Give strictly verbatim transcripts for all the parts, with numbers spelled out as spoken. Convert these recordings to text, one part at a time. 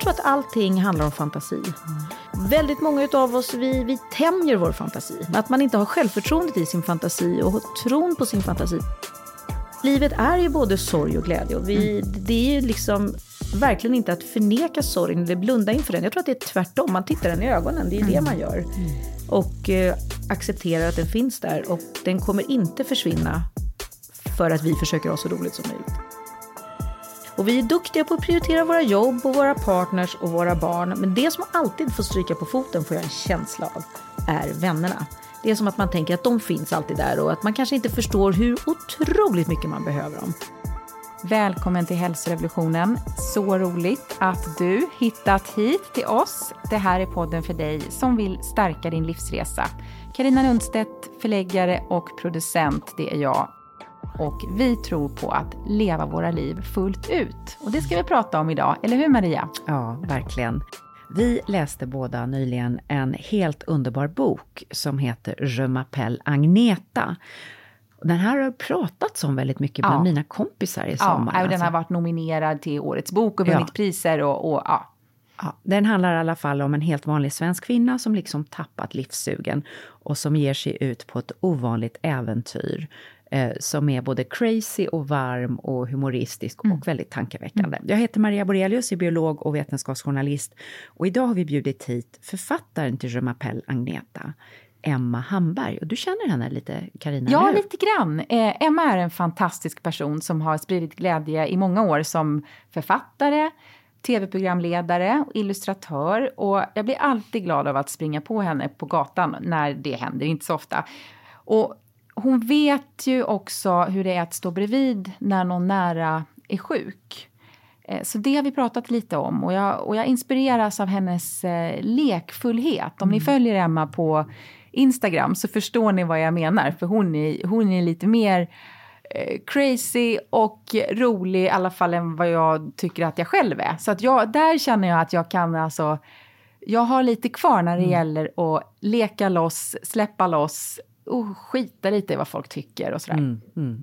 tror att allting handlar om fantasi. Mm. Väldigt många av oss, vi, vi tämjer vår fantasi. Att man inte har självförtroendet i sin fantasi och tron på sin fantasi. Livet är ju både sorg och glädje. Och vi, mm. det är ju liksom verkligen inte att förneka sorgen eller blunda inför den. Jag tror att det är tvärtom. Man tittar den i ögonen, det är mm. det man gör. Mm. Och eh, accepterar att den finns där. Och den kommer inte försvinna för att vi försöker ha så roligt som möjligt. Och vi är duktiga på att prioritera våra jobb och våra partners och våra barn. Men det som alltid får stryka på foten, får jag en känsla av, är vännerna. Det är som att man tänker att de finns alltid där och att man kanske inte förstår hur otroligt mycket man behöver dem. Välkommen till Hälsorevolutionen. Så roligt att du hittat hit till oss. Det här är podden för dig som vill stärka din livsresa. Carina Lundstedt, förläggare och producent, det är jag. Och vi tror på att leva våra liv fullt ut. Och det ska vi prata om idag, eller hur Maria? Ja, verkligen. Vi läste båda nyligen en helt underbar bok som heter Je m'appelle Agneta. Den här har pratats om väldigt mycket bland ja. mina kompisar i sommar. Ja, och den har varit nominerad till årets bok och vunnit ja. priser. Och, och, ja. Ja, den handlar i alla fall om en helt vanlig svensk kvinna som liksom tappat livssugen och som ger sig ut på ett ovanligt äventyr. Eh, som är både crazy och varm och humoristisk mm. och väldigt tankeväckande. Mm. Jag heter Maria Borelius, är biolog och vetenskapsjournalist. Och idag har vi bjudit hit författaren till Je m'appelle Agneta, Emma Hamberg. Och du känner henne lite, Carina? Ja, lite grann. Eh, Emma är en fantastisk person som har spridit glädje i många år som författare, tv-programledare och illustratör. Och jag blir alltid glad av att springa på henne på gatan när det händer, inte så ofta. Och hon vet ju också hur det är att stå bredvid när någon nära är sjuk. Så det har vi pratat lite om. Och jag, och jag inspireras av hennes eh, lekfullhet. Om mm. ni följer Emma på Instagram så förstår ni vad jag menar. För hon är, hon är lite mer eh, crazy och rolig i alla fall än vad jag tycker att jag själv är. Så att jag, där känner jag att jag kan alltså... Jag har lite kvar när det mm. gäller att leka loss, släppa loss... och skita lite i vad folk tycker och sådär. Mm, mm.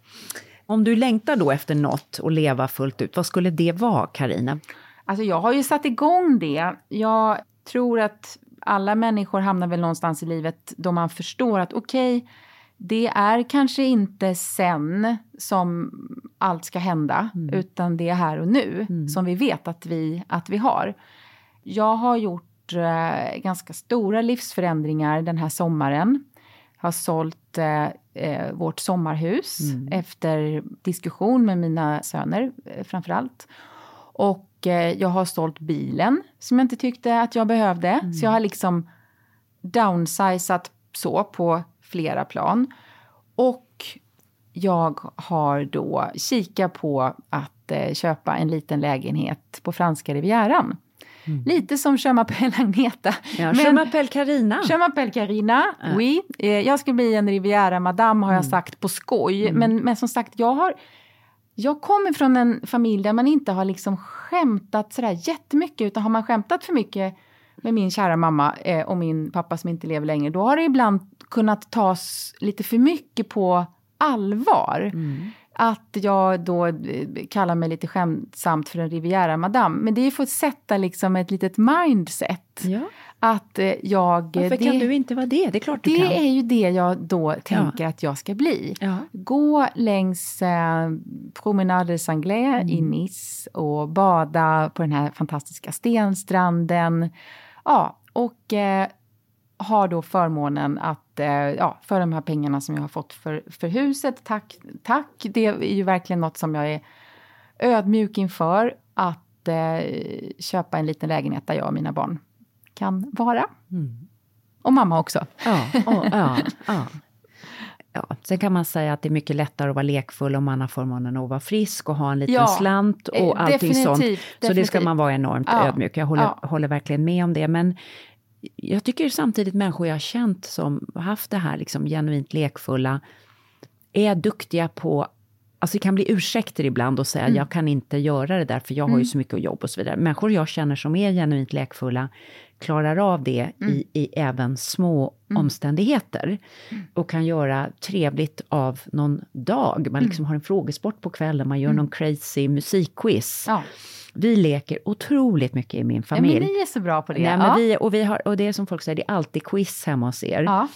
Om du längtar då efter något och leva fullt ut, vad skulle det vara, Carina? Alltså jag har ju satt igång det. Jag tror att alla människor hamnar väl någonstans i livet då man förstår att okej, okay, det är kanske inte sen som allt ska hända, mm. utan det är här och nu mm. som vi vet att vi, att vi har. Jag har gjort eh, ganska stora livsförändringar den här sommaren. Har sålt eh, vårt sommarhus mm. efter diskussion med mina söner eh, framförallt. Och eh, jag har sålt bilen som jag inte tyckte att jag behövde. Mm. Så jag har liksom downsizat så på flera plan. Och jag har då kikat på att eh, köpa en liten lägenhet på franska rivieran. Mm. Lite som Je m'appelle Agneta. Ja, Je m'appelle Carina. Je m'appelle Carina, ja. oui. Jag ska bli en Riviera Madame har jag mm. sagt på skoj. Mm. Men, men som sagt, jag har... Jag kommer från en familj där man inte har liksom skämtat sådär jättemycket. Utan har man skämtat för mycket med min kära mamma eh, och min pappa som inte lever längre. Då har det ibland kunnat tas lite för mycket på allvar. Mm. Att jag då kallar mig lite skämtsamt för en Riviera Madame. Men det är för att sätta liksom ett litet mindset. Ja. Att jag... Varför det, kan du inte vara det? Det är klart du det kan. Det är ju det jag då tänker ja. att jag ska bli. Ja. Gå längs eh, Promenade des Anglais mm. i Nice och bada på den här fantastiska stenstranden. Ja, och... Eh, har då förmånen att, eh, ja, för de här pengarna som jag har fått för, för huset, tack, tack. Det är ju verkligen något som jag är ödmjuk inför, att eh, köpa en liten lägenhet där jag och mina barn kan vara. Mm. Och mamma också. Ja, oh, ja, ja. Ja, sen kan man säga att det är mycket lättare att vara lekfull om man har förmånen att vara frisk och ha en liten ja, slant och allting sånt. Så definitivt. Det ska man vara enormt ja. ödmjuk. Jag håller, ja. håller verkligen med om det, men jag tycker samtidigt människor jag har känt som har haft det här liksom genuint lekfulla är duktiga på Alltså det kan bli ursäkter ibland och säga mm. jag kan inte göra det där för jag har ju så mycket jobb och så vidare. Människor jag känner som är genuint lekfulla klarar av det mm. i, i även små mm. omständigheter. Mm. Och kan göra trevligt av någon dag. Man liksom mm. har en frågesport på kvällen, man gör mm. någon crazy musikquiz. Ja. Vi leker otroligt mycket i min familj. Ja, men ni är så bra på det. Nej, men vi, och, vi har, och det är som folk säger, det är alltid quiz hemma hos er. Ja.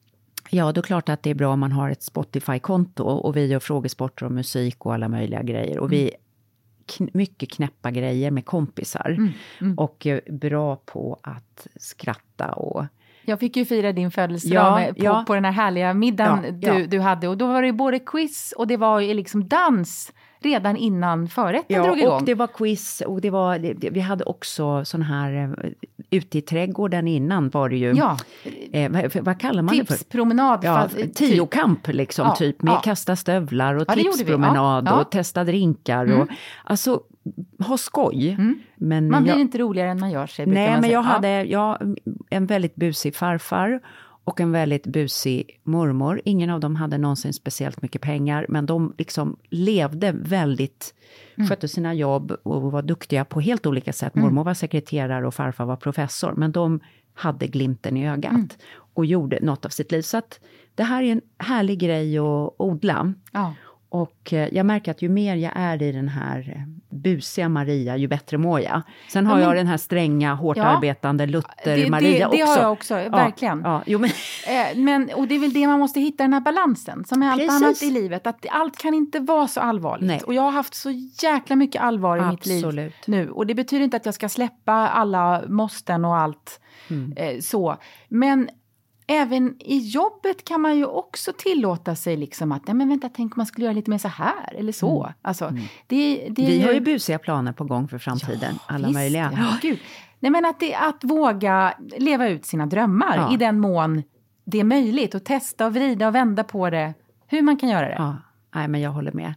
Ja, då är klart att det är bra om man har ett Spotify-konto och vi gör frågesporter och musik och alla möjliga grejer. Och mm. vi kn- mycket knäppa grejer med kompisar mm. Mm. och bra på att skratta och... Jag fick ju fira din födelsedag ja, med, på, ja. på den här härliga middagen ja, du, ja. du hade. Och då var det både quiz och det var ju liksom dans redan innan förrätten ja, drog igång. Och det var quiz och det var, det, vi hade också sån här, ute i trädgården innan var det ju, ja. eh, vad, vad kallar man tipspromenad, det för? Tipspromenad. Ja, typ. tiokamp liksom, ja, typ med ja. kasta stövlar och ja, tipspromenad ja, ja. och testa drinkar. Mm. Och, alltså, ha skoj. Mm. Men man blir jag, inte roligare än man gör sig. Nej, man men jag ja. hade jag, en väldigt busig farfar och en väldigt busig mormor. Ingen av dem hade någonsin speciellt mycket pengar. Men de liksom levde väldigt, mm. skötte sina jobb och var duktiga på helt olika sätt. Mm. Mormor var sekreterare och farfar var professor. Men de hade glimten i ögat mm. och gjorde något av sitt liv. Så att det här är en härlig grej att odla. Ja. Och jag märker att ju mer jag är i den här busiga Maria, ju bättre mår jag. Sen har ja, men, jag den här stränga, hårt ja, arbetande Luther det, Maria det, det också. Det har jag också, verkligen. Ja, ja, jo, men. men, och det är väl det man måste hitta, den här balansen. Som är allt Precis. annat i livet. Att allt kan inte vara så allvarligt. Nej. Och jag har haft så jäkla mycket allvar i Absolut. mitt liv nu. Och det betyder inte att jag ska släppa alla måsten och allt mm. eh, så. Men... Även i jobbet kan man ju också tillåta sig liksom att, nej men vänta, tänk om man skulle göra lite mer så här eller så. Mm. Alltså, mm. det, det Vi ju... har ju busiga planer på gång för framtiden, ja, alla visst, möjliga. Ja, gud. Nej men att, det, att våga leva ut sina drömmar ja. i den mån det är möjligt. Och testa och vrida och vända på det, hur man kan göra det. Ja, nej men jag håller med.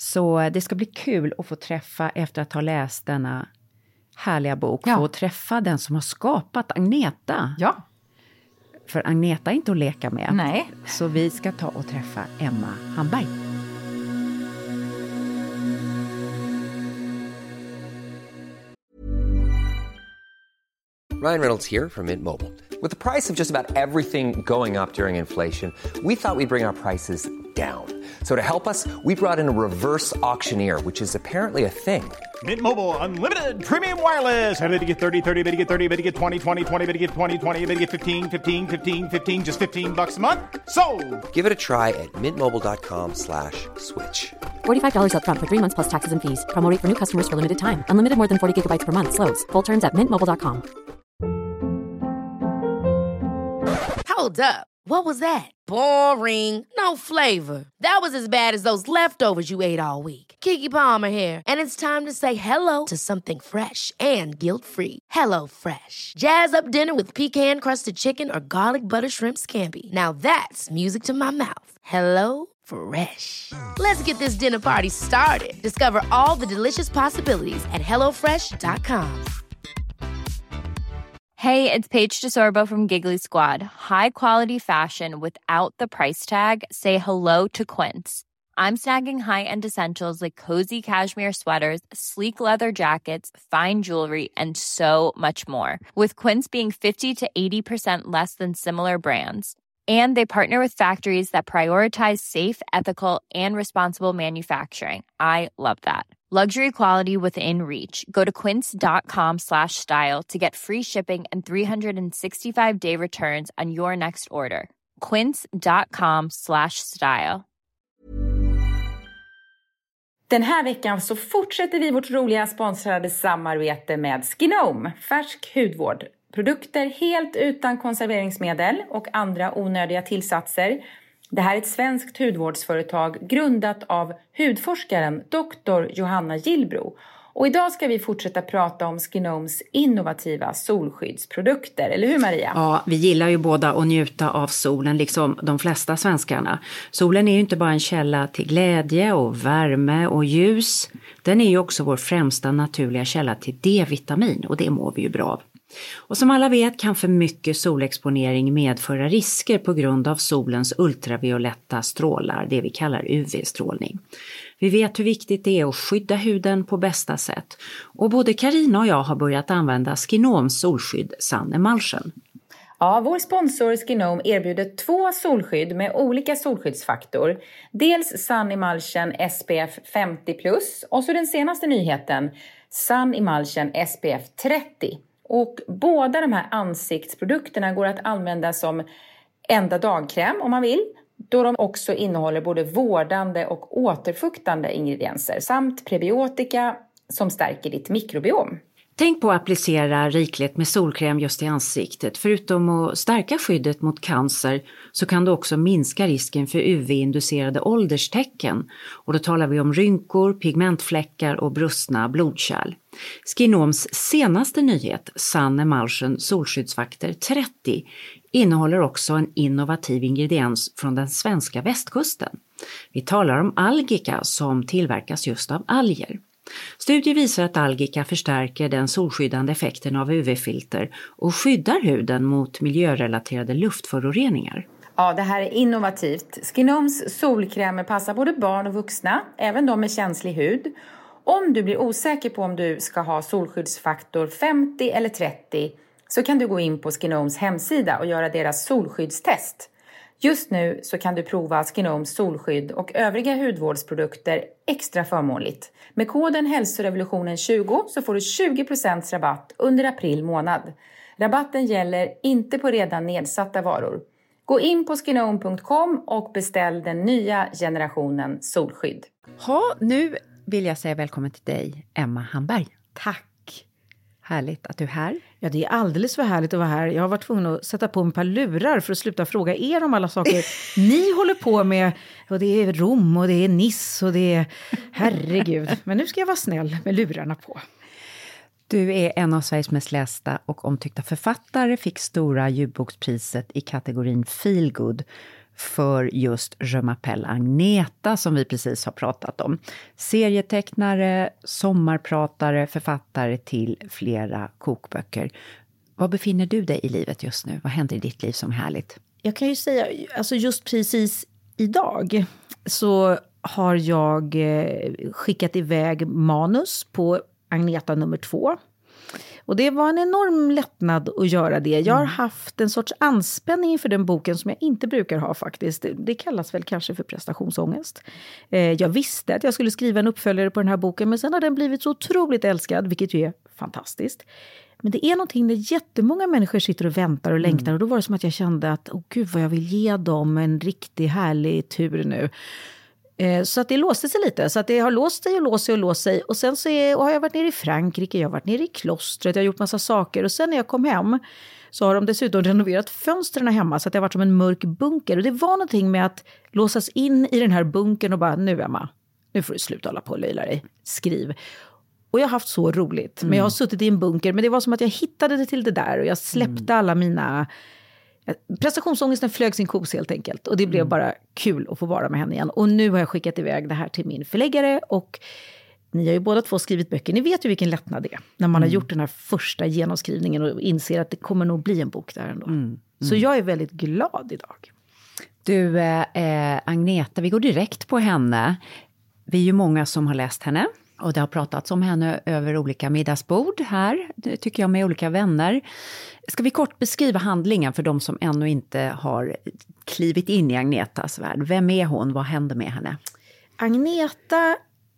Så det ska bli kul att få träffa, efter att ha läst denna härliga bok, ja. få träffa den som har skapat Agneta. Ja. För Agneta är inte att leka med. Nej. Så vi ska ta och träffa Emma Hamberg. Ryan Reynolds here from Mint Mobile. With the price of just about everything going up during inflation, we thought we'd bring our prices down. So to help us, we brought in a reverse auctioneer, which is apparently a thing. Mint Mobile Unlimited Premium Wireless. How to get thirty, thirty, how to get thirty, how to get twenty, twenty, twenty, how to get twenty, twenty, how to get fifteen, fifteen, fifteen, fifteen, just fifteen bucks a month? Sold! Give it a try at mintmobile.com slash switch. forty-five dollars up front for three months plus taxes and fees. Promo rate for new customers for limited time. Unlimited more than forty gigabytes per month. Slows full terms at mint mobile dot com. Hold up. What was that? Boring. No flavor. That was as bad as those leftovers you ate all week. Keke Palmer here. And it's time to say hello to something fresh and guilt-free. Hello Fresh. Jazz up dinner with pecan-crusted chicken or garlic butter shrimp scampi. Now that's music to my mouth. Hello Fresh. Let's get this dinner party started. Discover all the delicious possibilities at hello fresh dot com. Hey, it's Paige DeSorbo from Giggly Squad. High quality fashion without the price tag. Say hello to Quince. I'm snagging high-end essentials like cozy cashmere sweaters, sleek leather jackets, fine jewelry, and so much more. With Quince being fifty to eighty percent less than similar brands. And they partner with factories that prioritize safe, ethical, and responsible manufacturing. I love that. Luxury quality within reach. Go to quince.com slash style to get free shipping and three sixty-five day returns on your next order. Quince.com slash style. Den här veckan så fortsätter vi vårt roliga sponsrade samarbete med Skinome, färsk hudvård. Produkter helt utan konserveringsmedel och andra onödiga tillsatser. Det här är ett svenskt hudvårdsföretag grundat av hudforskaren doktor Johanna Gillbro. Och idag ska vi fortsätta prata om Skinomes innovativa solskyddsprodukter. Eller hur Maria? Ja, vi gillar ju båda att njuta av solen liksom de flesta svenskarna. Solen är ju inte bara en källa till glädje och värme och ljus. Den är ju också vår främsta naturliga källa till D-vitamin och det mår vi ju bra av. Och som alla vet kan för mycket solexponering medföra risker på grund av solens ultravioletta strålar, det vi kallar U V-strålning. Vi vet hur viktigt det är att skydda huden på bästa sätt. Och både Carina och jag har börjat använda Skinoms solskydd Sun Emulsion. Ja, vår sponsor Skinom erbjuder två solskydd med olika solskyddsfaktor. Dels Sun Emulsion S P F femtio plus och så den senaste nyheten Sun Emulsion S P F trettio. Och båda de här ansiktsprodukterna går att använda som enda dagkräm om man vill. Då de också innehåller både vårdande och återfuktande ingredienser samt prebiotika som stärker ditt mikrobiom. Tänk på att applicera rikligt med solkräm just i ansiktet. Förutom att stärka skyddet mot cancer så kan det också minska risken för U V-inducerade ålderstecken. Och då talar vi om rynkor, pigmentfläckar och brustna blodkärl. Skinoms senaste nyhet, Sun Emulsion solskyddsfaktor trettio, innehåller också en innovativ ingrediens från den svenska västkusten. Vi talar om algika som tillverkas just av alger. Studier visar att algika förstärker den solskyddande effekten av U V-filter och skyddar huden mot miljörelaterade luftföroreningar. Ja, det här är innovativt. Skinoms solkrämer passar både barn och vuxna, även de med känslig hud. Om du blir osäker på om du ska ha solskyddsfaktor femtio eller trettio så kan du gå in på Skinoms hemsida och göra deras solskyddstest. Just nu så kan du prova Skinoms solskydd och övriga hudvårdsprodukter extra förmånligt. Med koden hälsorevolutionen tjugo så får du tjugo procent rabatt under april månad. Rabatten gäller inte på redan nedsatta varor. Gå in på skinom punkt com och beställ den nya generationen solskydd. Ha, nu vill jag säga välkommen till dig, Emma Hamberg. Tack. Härligt att du är här. Ja, det är alldeles för härligt att vara här. Jag har varit tvungen att sätta på mig ett par lurar för att sluta fråga er om alla saker ni håller på med. Och det är Rom och det är Nice och det är... Herregud. Men nu ska jag vara snäll med lurarna på. Du är en av Sveriges mest lästa och omtyckta författare, fick stora ljudbokspriset i kategorin Feel Good för just Je m'appelle Agneta som vi precis har pratat om. Serietecknare, sommarpratare, författare till flera kokböcker. Var befinner du dig i livet just nu? Vad händer i ditt liv som är härligt? Jag kan ju säga, alltså just precis idag så har jag skickat iväg manus på Agneta nummer två. Och det var en enorm lättnad att göra det. Jag har haft en sorts anspänning inför den boken som jag inte brukar ha faktiskt. Det, det kallas väl kanske för prestationsångest. Eh, jag visste att jag skulle skriva en uppföljare på den här boken, men sen har den blivit så otroligt älskad, vilket ju är fantastiskt. Men det är någonting där jättemånga människor sitter och väntar och längtar. Mm. Och då var det som att jag kände att, åh gud vad jag vill ge dem en riktigt härlig tur nu. Så att det låste sig lite. Så att det har låst sig och låst sig och låst sig. Och sen så är, och har jag varit nere i Frankrike, jag har varit nere i klostret, jag har gjort massa saker. Och sen när jag kom hem så har de dessutom renoverat fönstren hemma så att det har varit som en mörk bunker. Och det var någonting med att låsas in i den här bunkern och bara, nu Emma, nu får du sluta hålla på och löjla dig. Skriv. Och jag har haft så roligt. Mm. Men jag har suttit i en bunker. Men det var som att jag hittade det till det där. Och jag släppte mm. alla mina... Prestationsångesten flög sin kos helt enkelt. Och det blev mm. bara kul att få vara med henne igen. Och nu har jag skickat iväg det här till min förläggare. Och ni har ju båda två skrivit böcker. Ni vet ju vilken lättnad det är. När man mm. har gjort den här första genomskrivningen. Och inser att det kommer nog bli en bok där ändå. Mm. Mm. Så jag är väldigt glad idag. Du, eh, Agneta, vi går direkt på henne. Vi är ju många som har läst henne. Och det har pratats om henne över olika middagsbord här, det tycker jag, med olika vänner. Ska vi kort beskriva handlingen för de som ännu inte har klivit in i Agnetas värld? Vem är hon? Vad händer med henne? Agneta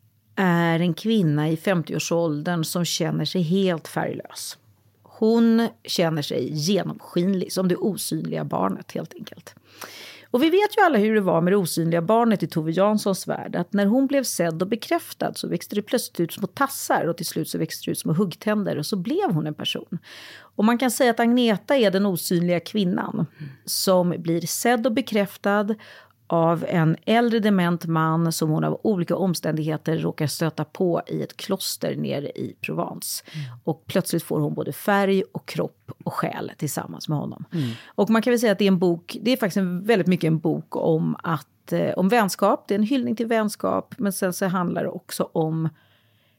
är en kvinna i femtioårsåldern som känner sig helt färglös. Hon känner sig genomskinlig, som det osynliga barnet helt enkelt. Och vi vet ju alla hur det var med det osynliga barnet i Tove Janssons värld. Att när hon blev sedd och bekräftad så växte det plötsligt ut små tassar. Och till slut så växte det ut små huggtänder. Och så blev hon en person. Och man kan säga att Agneta är den osynliga kvinnan. Mm. Som blir sedd och bekräftad av en äldre dement man som hon av olika omständigheter råkar stöta på i ett kloster nere i Provence. Mm. Och plötsligt får hon både färg och kropp och själ tillsammans med honom. Mm. Och man kan väl säga att det är en bok, det är faktiskt en, väldigt mycket en bok om, att, eh, om vänskap. Det är en hyllning till vänskap, men sen så handlar det också om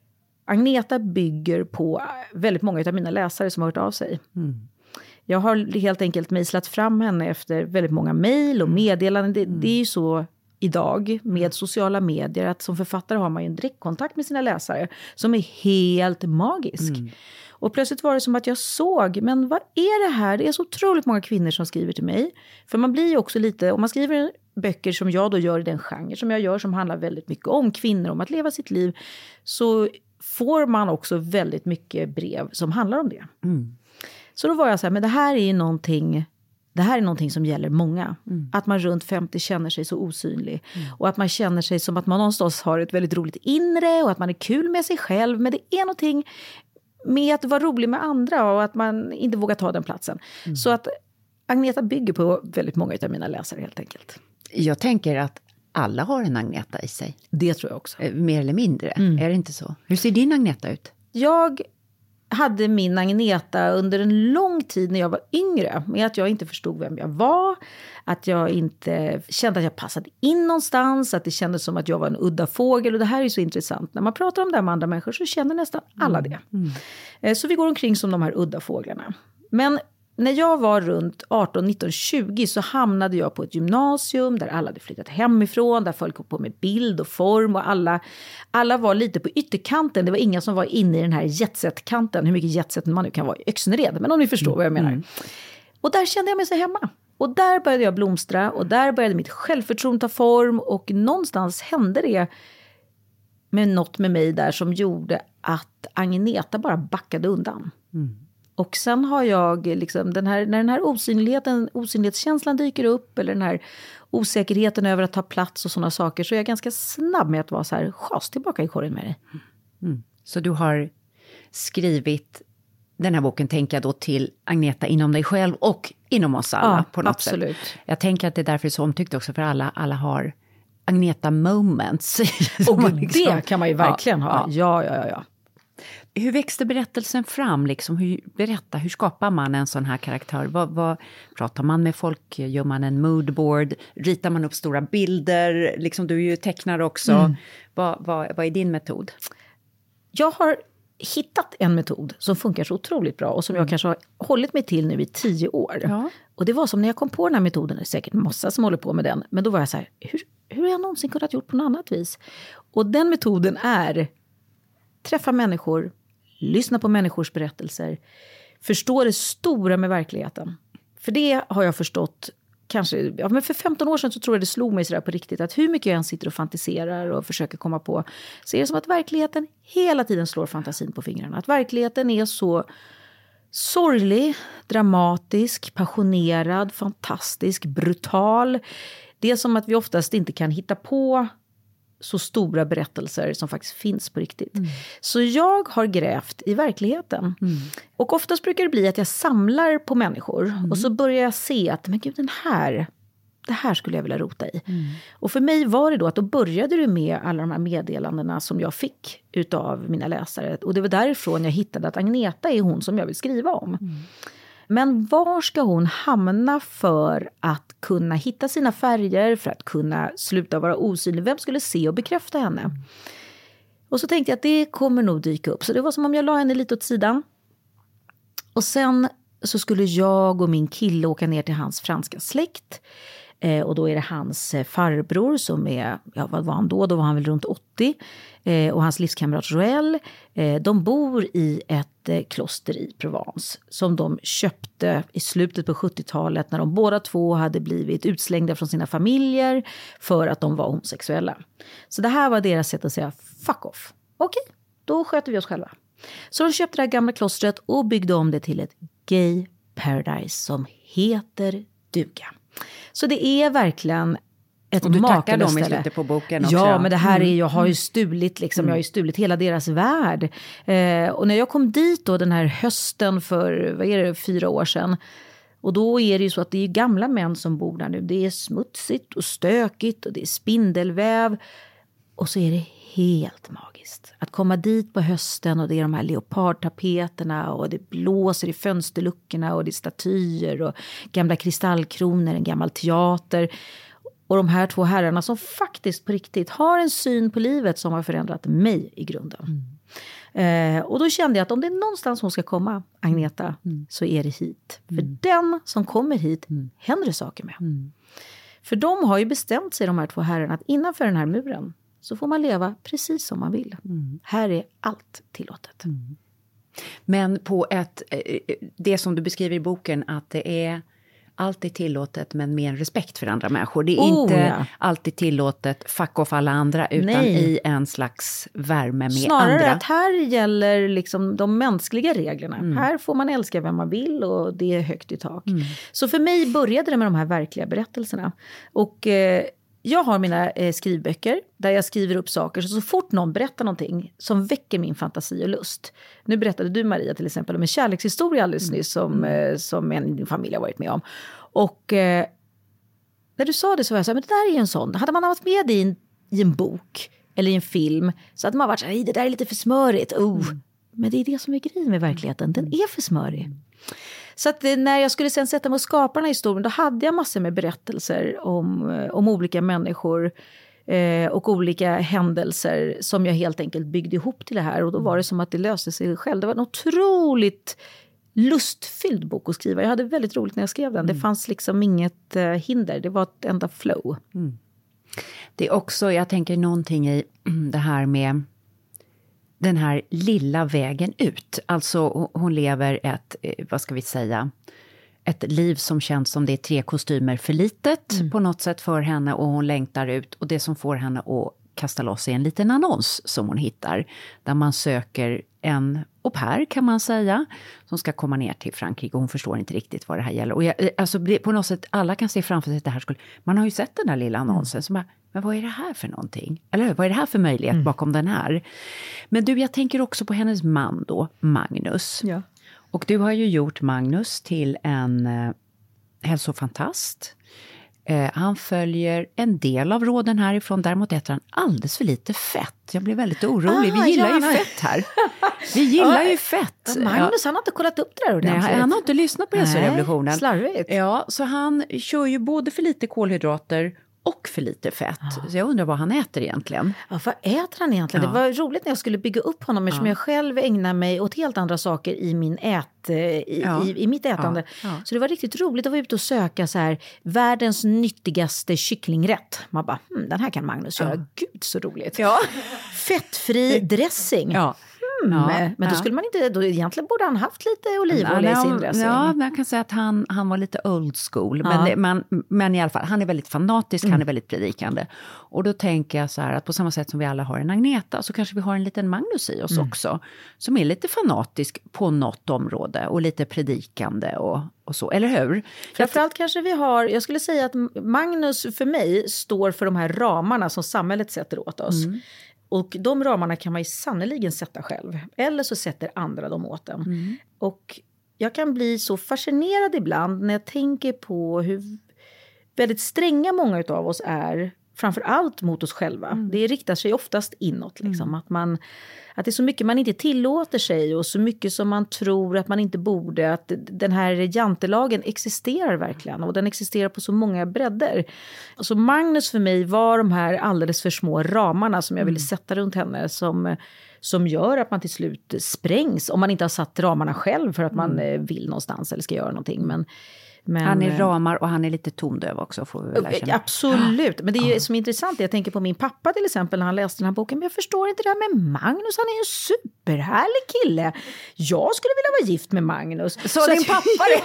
Agneta bygger på väldigt många av mina läsare som har hört av sig. Mm. Jag har helt enkelt mejslat fram henne efter väldigt många mejl och meddelanden. Det, mm. det är ju så idag med sociala medier att som författare har man ju en direktkontakt med sina läsare som är helt magisk. Mm. Och plötsligt var det som att jag såg, men vad är det här? Det är så otroligt många kvinnor som skriver till mig. För man blir ju också lite, om man skriver böcker som jag då gör i den genre som jag gör, som handlar väldigt mycket om kvinnor, om att leva sitt liv, så får man också väldigt mycket brev som handlar om det. Mm. Så då var jag så här, men det här är ju någonting, det här är någonting som gäller många. Mm. Att man runt femtio känner sig så osynlig. Mm. Och att man känner sig som att man någonstans har ett väldigt roligt inre och att man är kul med sig själv. Men det är någonting med att vara rolig med andra och att man inte vågar ta den platsen. Mm. Så att Agneta bygger på väldigt många av mina läsare helt enkelt. Jag tänker att alla har en Agneta i sig. Det tror jag också. Mer eller mindre, mm. är det inte så? Hur ser din Agneta ut? Jag hade min Agneta under en lång tid när jag var yngre. Med att jag inte förstod vem jag var. Att jag inte kände att jag passade in någonstans. Att det kändes som att jag var en udda fågel. Och det här är så intressant. När man pratar om det här med andra människor så känner nästan alla det. Mm. Mm. Så vi går omkring som de här udda fåglarna. Men när jag var runt arton, nitton, tjugo så hamnade jag på ett gymnasium där alla hade flyttat hemifrån, där folk kom på med bild och form och alla, alla var lite på ytterkanten. Det var ingen som var inne i den här jetset-kanten, hur mycket jetset man nu kan vara i Öxnered, men om ni förstår mm. vad jag menar. Mm. Och där kände jag mig så hemma. Och där började jag blomstra och där började mitt självförtroende ta form och någonstans hände det med något med mig där som gjorde att Agneta bara backade undan. Mm. Och sen har jag liksom den här, när den här osynligheten, osynlighetskänslan dyker upp eller den här osäkerheten över att ta plats och sådana saker, så är jag ganska snabb med att vara så här, chas tillbaka i korgen med dig. Mm. Så du har skrivit den här boken, tänker jag då, till Agneta inom dig själv och inom oss alla ja, på något absolut. sätt. Jag tänker att det är därför så omtyckt också, för alla, alla har Agneta moments. Och liksom, det kan man ju verkligen ja, ha. Ja, ja, ja, ja. Hur växte berättelsen fram? Liksom? Hur, berätta, hur skapar man en sån här karaktär? Vad, vad, pratar man med folk? Gör man en moodboard? Ritar man upp stora bilder? Liksom, du är ju tecknare också. Mm. Vad, vad, vad är din metod? Jag har hittat en metod som funkar så otroligt bra och som jag kanske har hållit mig till nu i tio år. Ja. Och det var som när jag kom på den här metoden, det är säkert massa som håller på med den, men då var jag så här, hur, hur har jag någonsin kunnat gjort på något annat vis? Och den metoden är träffa människor, lyssna på människors berättelser, förstå det stora med verkligheten. För det har jag förstått kanske, ja, men för femton år sedan så tror jag det slog mig sådär på riktigt att hur mycket jag än sitter och fantiserar och försöker komma på, så är det som att verkligheten hela tiden slår fantasin på fingrarna. Att verkligheten är så sorglig, dramatisk, passionerad, fantastisk, brutal. Det är som att vi oftast inte kan hitta på så stora berättelser som faktiskt finns på riktigt. Mm. Så jag har grävt i verkligheten. Mm. Och oftast brukar det bli att jag samlar på människor. Mm. Och så börjar jag se att, men gud, den här, det här skulle jag vilja rota i. Mm. Och för mig var det då att då började du med alla de här meddelandena som jag fick utav mina läsare. Och det var därifrån jag hittade att Agneta är hon som jag vill skriva om. Mm. Men var ska hon hamna för att kunna hitta sina färger, för att kunna sluta vara osynlig? Vem skulle se och bekräfta henne? Mm. Och så tänkte jag att det kommer nog dyka upp. Så det var som om jag la henne lite åt sidan. Och sen så skulle jag och min kille åka ner till hans franska släkt. Eh, och då är det hans eh, farbror som är, ja vad var han då? Då var han väl runt åttio. Eh, och hans livskamrat Joël. Eh, de bor i ett eh, kloster i Provence. Som de köpte i slutet på sjuttiotalet. När de båda två hade blivit utslängda från sina familjer. För att de var homosexuella. Så det här var deras sätt att säga fuck off. Okej, då sköter vi oss själva. Så de köpte det här gamla klostret och byggde om det till ett gay paradise som heter duga. Så det är verkligen ett och du tackar dem ställe. I slutet på boken också. Ja, men det här är, jag har ju stulit liksom, mm. jag har ju stulit hela deras värld. Eh, och när jag kom dit då den här hösten för, vad är det, fyra år sedan. Och då är det ju så att det är gamla män som bor där nu. Det är smutsigt och stökigt och det är spindelväv. Och så är det helt magiskt. Att komma dit på hösten och det är de här leopardtapeterna och det blåser i fönsterluckorna och det är statyer och gamla kristallkronor, en gammal teater. Och de här två herrarna som faktiskt på riktigt har en syn på livet som har förändrat mig i grunden. Mm. Eh, och då kände jag att om det är någonstans hon ska komma, Agneta, mm. så är det hit. Mm. För den som kommer hit mm. händer det saker med. Mm. För de har ju bestämt sig, de här två herrarna, att innanför den här muren så får man leva precis som man vill. Mm. Här är allt tillåtet. Mm. Men på ett, det som du beskriver i boken, att det är alltid tillåtet men med en respekt för andra människor. Det är oh, inte ja. alltid tillåtet fuck off alla andra, utan Nej. i en slags värme med Snarare andra. Snarare att här gäller liksom de mänskliga reglerna. Mm. Här får man älska vem man vill och det är högt i tak. Mm. Så för mig började det med de här verkliga berättelserna. Och eh, jag har mina eh, skrivböcker där jag skriver upp saker. Så, så fort någon berättar någonting som väcker min fantasi och lust. Nu berättade du, Maria, till exempel om en kärlekshistoria alldeles mm. nyss som, eh, som en i din familj har varit med om. Och eh, när du sa det så var jag så här, men det där är ju en sån. Hade man haft med det i en, i en bok eller i en film så hade man varit så här, det där är lite för smörigt. Oh. Mm. Men det är det som är grejen med verkligheten. Den är för smörig. Mm. Så att när jag skulle sen sätta mig och skapa den här historien, då hade jag massor med berättelser om, om olika människor eh, och olika händelser som jag helt enkelt byggde ihop till det här. Och då var det som att det löste sig själv. Det var en otroligt lustfylld bok att skriva. Jag hade väldigt roligt när jag skrev den. Det fanns liksom inget eh, hinder. Det var ett enda flow. Mm. Det är också, jag tänker någonting i det här med den här lilla vägen ut. Alltså hon lever ett, vad ska vi säga, ett liv som känns som det är tre kostymer för litet mm. på något sätt för henne, och hon längtar ut, och det som får henne att kasta loss är en liten annons som hon hittar där man söker en au pair, kan man säga, som ska komma ner till Frankrike, och hon förstår inte riktigt vad det här gäller. Och jag, alltså på något sätt, alla kan se framför sig att det här skulle, man har ju sett den där lilla annonsen mm. som bara, men vad är det här för någonting? Eller vad är det här för möjlighet mm. bakom den här? Men du, jag tänker också på hennes man då, Magnus. Ja. Och du har ju gjort Magnus till en eh, hälsofantast. Eh, han följer en del av råden härifrån. Däremot äter han alldeles för lite fett. Jag blir väldigt orolig. Ah, Vi gillar ja, ju nej. fett här. Vi gillar ju fett. Ja, Magnus, han har inte kollat upp det där ordentligt. Nej, han har inte lyssnat på hälsorevolutionen. Slarvigt. Ja, så han kör ju både för lite kolhydrater och för lite fett. Ah. Så jag undrar vad han äter egentligen. Ja, vad äter han egentligen? Ja. Det var roligt när jag skulle bygga upp honom, eftersom ja. jag själv ägnar mig åt helt andra saker i min ät, i, ja. i, i mitt ätande. Ja. Ja. Så det var riktigt roligt att vara ute och söka så här, världens nyttigaste kycklingrätt. Man bara, hm, den här kan Magnus göra. Ja. Gud, så roligt. Ja. Fettfri dressing. Ja. Mm, ja, men då ja. skulle man inte, då egentligen borde han haft lite olivolja ja, i sin dressing. Ja, jag kan säga att han, han var lite old school. Ja. Men, det, men, men i alla fall, han är väldigt fanatisk, mm. han är väldigt predikande. Och då tänker jag så här, att på samma sätt som vi alla har en Agneta, så kanske vi har en liten Magnus i oss mm. också. Som är lite fanatisk på något område och lite predikande och, och så, eller hur? Framförallt kanske vi har, jag skulle säga att Magnus för mig står för de här ramarna som samhället sätter åt oss. Mm. Och de ramarna kan man ju sannoliken sätta själv. Eller så sätter andra dem åt en. Mm. Och jag kan bli så fascinerad ibland när jag tänker på hur väldigt stränga många av oss är. Framförallt mot oss själva. Mm. Det riktar sig oftast inåt. Liksom. Mm. Att, man, att det är så mycket man inte tillåter sig. Och så mycket som man tror att man inte borde. Att den här jantelagen existerar verkligen. Och den existerar på så många bredder. Så Magnus för mig var de här alldeles för små ramarna som jag ville sätta runt henne. Som, som gör att man till slut sprängs. Om man inte har satt ramarna själv för att man mm. vill någonstans eller ska göra någonting. Men... Men, han är ramar och han är lite tondöv också, får vi väl erkänna. Absolut, men det är ju ja. som är intressant. Jag tänker på min pappa till exempel när han läste den här boken. Men jag förstår inte det här med Magnus, han är en superhärlig kille. Jag skulle vilja vara gift med Magnus. Så, så din att, pappa det?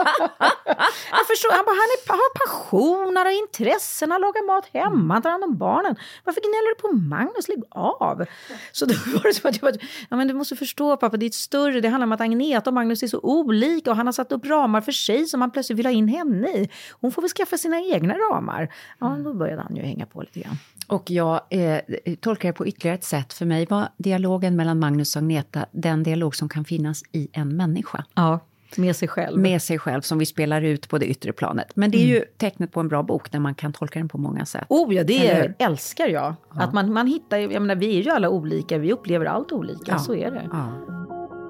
Jag förstår, han, bara, han är, har passioner och intressen, han lagar mat hemma, han tar hand om barnen. Varför gnäller du på Magnus? Lägg av. Så då var det som att jag bara, ja men du måste förstå pappa, det är ett större, det handlar om att Agneta och Magnus är så olika och han har satt upp ramar för sig som han plötsligt vill ha in henne i. Hon får väl skaffa sina egna ramar. Ja, då började han ju hänga på lite grann. Och jag eh, tolkar det på ytterligare ett sätt. För mig var dialogen mellan Magnus och Agneta den dialog som kan finnas i en människa. Ja, med sig själv. Med sig själv, som vi spelar ut på det yttre planet. Men det är mm. ju tecknet på en bra bok där man kan tolka den på många sätt. Oh ja, det är, älskar jag. Ja. Att man, man hittar, jag menar, vi är ju alla olika, vi upplever allt olika, ja. Så är det. Ja.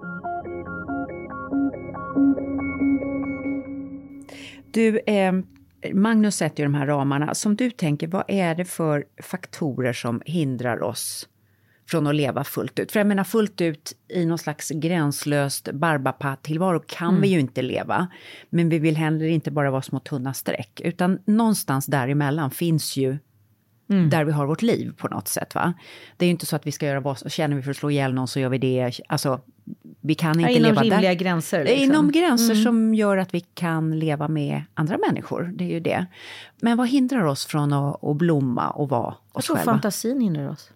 Du, eh, Magnus sätter ju de här ramarna. Som du tänker, vad är det för faktorer som hindrar oss från att leva fullt ut? För jag menar, fullt ut i någon slags gränslöst barbapatt-tillvaro kan mm. vi ju inte leva. Men vi vill heller inte bara vara små tunna streck. Utan någonstans däremellan finns ju mm. där vi har vårt liv på något sätt, va? Det är ju inte så att vi ska göra vad, känner vi för att slå ihjäl någon så gör vi det. Alltså, vi kan inte ja, inom leva rimliga där. gränser. Liksom. Inom gränser mm. som gör att vi kan leva med andra människor. Det är ju det. Men vad hindrar oss från att, att blomma och vara oss Jag tror själva? fantasin hindrar oss.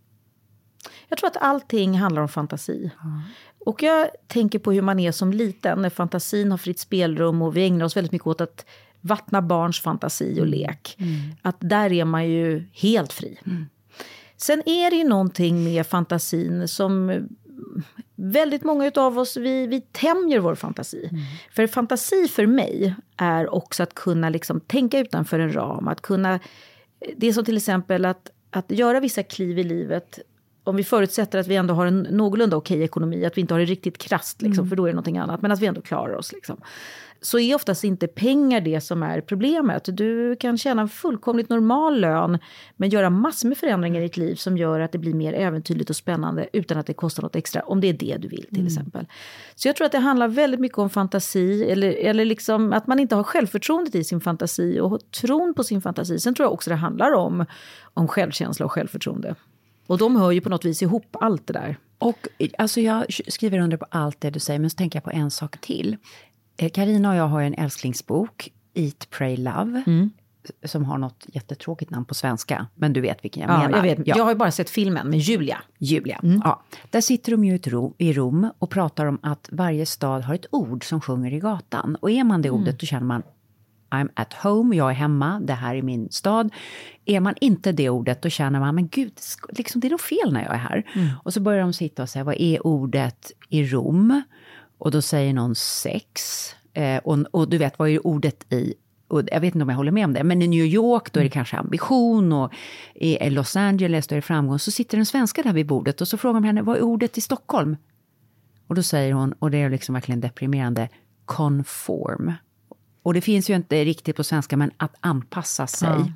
Jag tror att allting handlar om fantasi. Mm. Och jag tänker på hur man är som liten. När fantasin har fritt spelrum och vi ägnar oss väldigt mycket åt att vattna barns fantasi och lek. Mm. Att där är man ju helt fri. Mm. Sen är det ju någonting med fantasin som väldigt många av oss, vi, vi tämjer vår fantasi. Mm. För fantasi för mig är också att kunna liksom tänka utanför en ram. Att kunna, det är som till exempel att, att göra vissa kliv i livet. Om vi förutsätter att vi ändå har en någorlunda okej ekonomi. Att vi inte har det riktigt krasst, liksom, mm. för då är det någonting annat. Men att vi ändå klarar oss. Liksom. Så är oftast inte pengar det som är problemet. Du kan tjäna en fullkomligt normal lön. Men göra massor med förändringar i ditt liv. Som gör att det blir mer äventyrligt och spännande. Utan att det kostar något extra. Om det är det du vill till mm. exempel. Så jag tror att det handlar väldigt mycket om fantasi. Eller, eller liksom att man inte har självförtroendet i sin fantasi. Och tron på sin fantasi. Sen tror jag också det handlar om, om självkänsla och självförtroende. Och de hör ju på något vis ihop allt det där. Och alltså jag skriver under på allt det du säger, men så tänker jag på en sak till. Carina och jag har en älsklingsbok, Eat, Pray, Love, mm. som har något jättetråkigt namn på svenska. Men du vet vilken jag ja, menar. Jag, vet. Ja. Jag har ju bara sett filmen, men Julia. Julia, mm. ja. Där sitter de ju i Rom, i Rom och pratar om att varje stad har ett ord som sjunger i gatan. Och är man det ordet, mm. då känner man I'm at home, jag är hemma, det här är min stad. Är man inte det ordet, då känner man, men gud, liksom, det är nog fel när jag är här. Mm. Och så börjar de sitta och säga, vad är ordet i Rom? Och då säger någon sex. Eh, och, och du vet, vad är ordet i, och jag vet inte om jag håller med om det, men i New York då är det kanske ambition, och i Los Angeles då är det framgång. Så sitter den svenska där vid bordet och så frågar de henne, vad är ordet i Stockholm? Och då säger hon, och det är liksom verkligen deprimerande, conform. Och det finns ju inte riktigt på svenska, men att anpassa sig. Ja.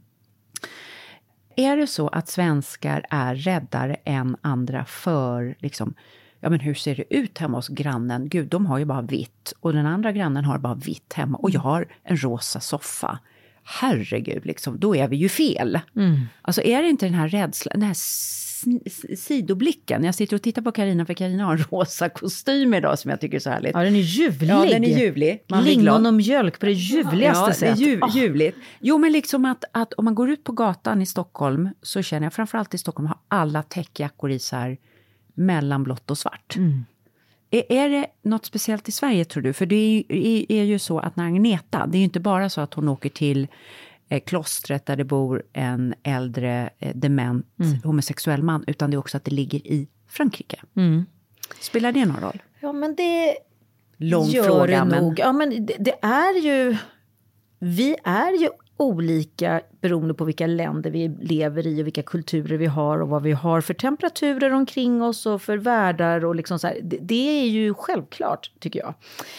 Är det så att svenskar är räddare än andra för, liksom, ja men hur ser det ut hemma hos grannen? Gud, de har ju bara vitt. Och den andra grannen har bara vitt hemma. Och jag har en rosa soffa. Herregud, liksom, då är vi ju fel. Mm. Alltså är det inte den här rädslan, den här sidoblicken. Jag sitter och tittar på Carina, för Carina har en rosa kostym idag som jag tycker är så härligt. Ja, den är ljuvlig. Ja, den är ljuvlig. Lingon och mjölk på det ljuvligaste ja, sätt. Ja, det är ju, ljuvligt. Jo, men liksom att, att om man går ut på gatan i Stockholm, så känner jag framförallt i Stockholm har alla täckjackor i så här mellan blått och svart. Mm. Är, är det något speciellt i Sverige, tror du? För det är, är, är ju så att när Agneta, det är ju inte bara så att hon åker till eh, klostret där det bor en äldre eh, dement mm. homosexuell man, utan det är också att det ligger i Frankrike. Mm. Spelar det någon roll? Ja, men det Lång gör fråga, det men... nog. Ja, men det, det är ju... Vi är ju olika beroende på vilka länder vi lever i och vilka kulturer vi har och vad vi har för temperaturer omkring oss och för världar och liksom så här. Det, det är ju självklart, tycker jag.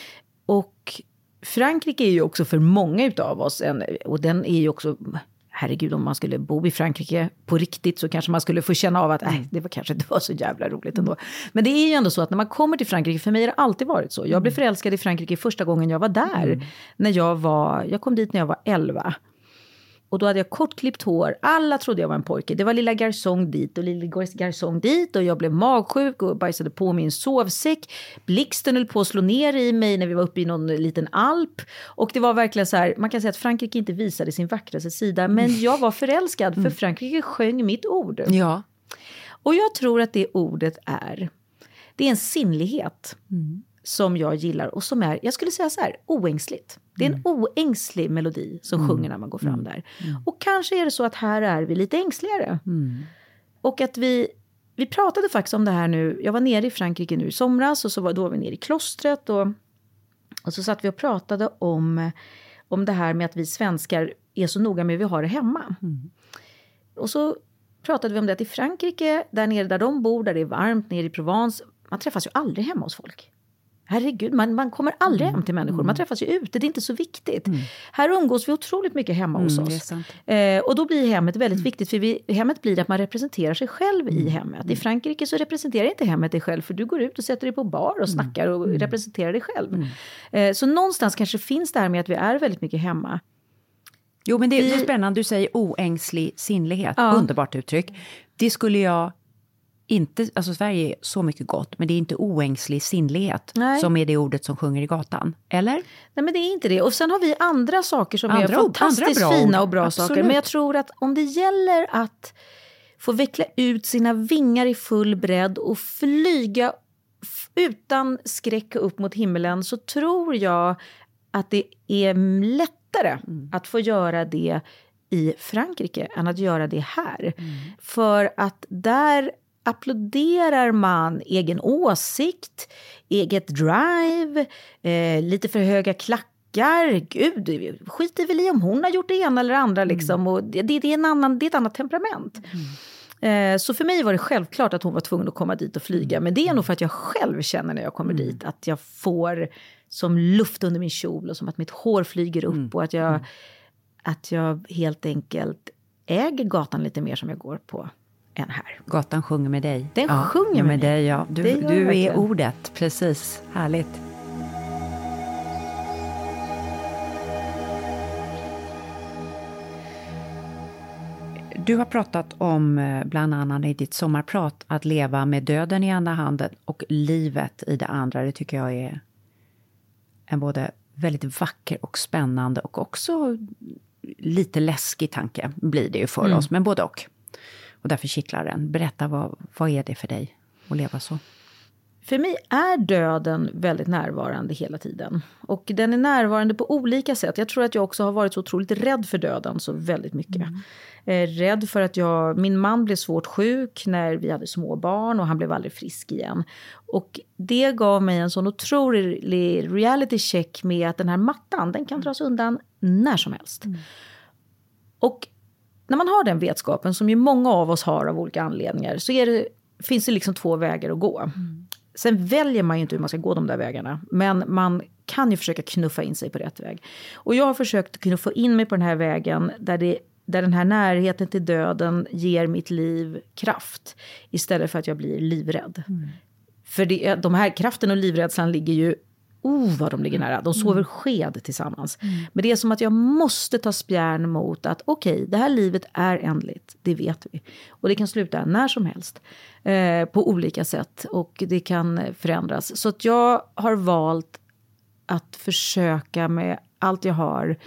Och Frankrike är ju också för många utav oss en, och den är ju också, herregud, om man skulle bo i Frankrike på riktigt så kanske man skulle få känna av att äh, det var kanske inte var så jävla roligt ändå. Men det är ju ändå så att när man kommer till Frankrike, för mig har det alltid varit så. Jag blev förälskad i Frankrike första gången jag var där. Mm. När jag var, jag kom dit när jag var elva. Och då hade jag kortklippt hår. Alla trodde jag var en pojke. Det var lilla garçong dit och lilla garçong dit. Och jag blev magsjuk och bajsade på min sovsäck. Blixten höll på att slå ner i mig när vi var uppe i någon liten alp. Och det var verkligen så här, man kan säga att Frankrike inte visade sin vackraste sida. Men jag var förälskad, för Frankrike sjöng mitt ord. Ja. Och jag tror att det ordet är, det är en sinnlighet. Mm. Som jag gillar och som är, jag skulle säga så här, oängsligt. Det är en oängslig melodi som mm. sjunger när man går fram där. Mm. Och kanske är det så att här är vi lite ängsligare. Mm. Och att vi, vi pratade faktiskt om det här nu. Jag var nere i Frankrike nu i somras och så var, då var vi nere i klostret. Och, och så satt vi och pratade om, om det här med att vi svenskar är så noga med hur vi har det hemma. Mm. Och så pratade vi om det att i Frankrike, där nere där de bor, där det är varmt, nere i Provence. Man träffas ju aldrig hemma hos folk. Herregud, man, man kommer aldrig hem till människor. Man träffas ju ute, det är inte så viktigt. Mm. Här umgås vi otroligt mycket hemma hos mm, oss. Eh, och då blir hemmet väldigt mm. viktigt. För vi, hemmet blir att man representerar sig själv mm. i hemmet. Mm. I Frankrike så representerar inte hemmet dig själv. För du går ut och sätter dig på bar och snackar och mm. representerar dig själv. Mm. Eh, så någonstans kanske finns det här med att vi är väldigt mycket hemma. Jo, men det är, det är spännande. Du säger oängslig sinnlighet. Ja. Underbart uttryck. Det skulle jag inte... Alltså Sverige är så mycket gott. Men det är inte oängslig sinnlighet. Nej. Som är det ordet som sjunger i gatan. Eller? Nej, men det är inte det. Och sen har vi andra saker som andra är fantastiskt andra fina och bra Absolut. saker. Men jag tror att om det gäller att få veckla ut sina vingar i full bredd och flyga f- utan skräck upp mot himmelen, så tror jag att det är lättare mm. att få göra det i Frankrike än att göra det här. Mm. För att där applåderar man egen åsikt, eget drive, eh, lite för höga klackar. Gud, skiter väl i om hon har gjort det ena eller andra. Liksom. Mm. Och det, det, är en annan, det är ett annat temperament. Mm. Eh, så för mig var det självklart att hon var tvungen att komma dit och flyga. Men det är nog för att jag själv känner när jag kommer mm. dit att jag får som luft under min kjol och som att mitt hår flyger upp mm. och att jag, mm. att jag helt enkelt äger gatan lite mer som jag går på än här. Gatan sjunger med dig. Den ja, sjunger med, med dig. Ja. Du, du är ordet, precis. Härligt. Du har pratat om, bland annat i ditt sommarprat, att leva med döden i ena handen och livet i det andra. Det tycker jag är en både väldigt vacker och spännande och också lite läskig tanke blir det ju för mm. oss, men både och. Och därför kittlar den. Berätta, vad, vad är det för dig att leva så? För mig är döden väldigt närvarande hela tiden. Och den är närvarande på olika sätt. Jag tror att jag också har varit så otroligt rädd för döden så väldigt mycket. Mm. Eh, rädd för att jag, min man blev svårt sjuk när vi hade små barn och han blev aldrig frisk igen. Och det gav mig en sån otrolig reality check med att den här mattan, den kan dras undan när som helst. Mm. Och när man har den vetskapen, som ju många av oss har av olika anledningar, så är det, finns det liksom två vägar att gå. Mm. Sen väljer man ju inte hur man ska gå de där vägarna. Men man kan ju försöka knuffa in sig på rätt väg. Och jag har försökt knuffa in mig på den här vägen där, det, där den här närheten till döden ger mitt liv kraft. Istället för att jag blir livrädd. Mm. För det, de här kraften och livrädslan ligger ju... Oh, vad de ligger nära. De sover sked tillsammans. Mm. Men det är som att jag måste ta spjärn mot att okej, okay, det här livet är ändligt. Det vet vi. Och det kan sluta när som helst. Eh, på olika sätt. Och det kan förändras. Så att jag har valt att försöka med allt jag har.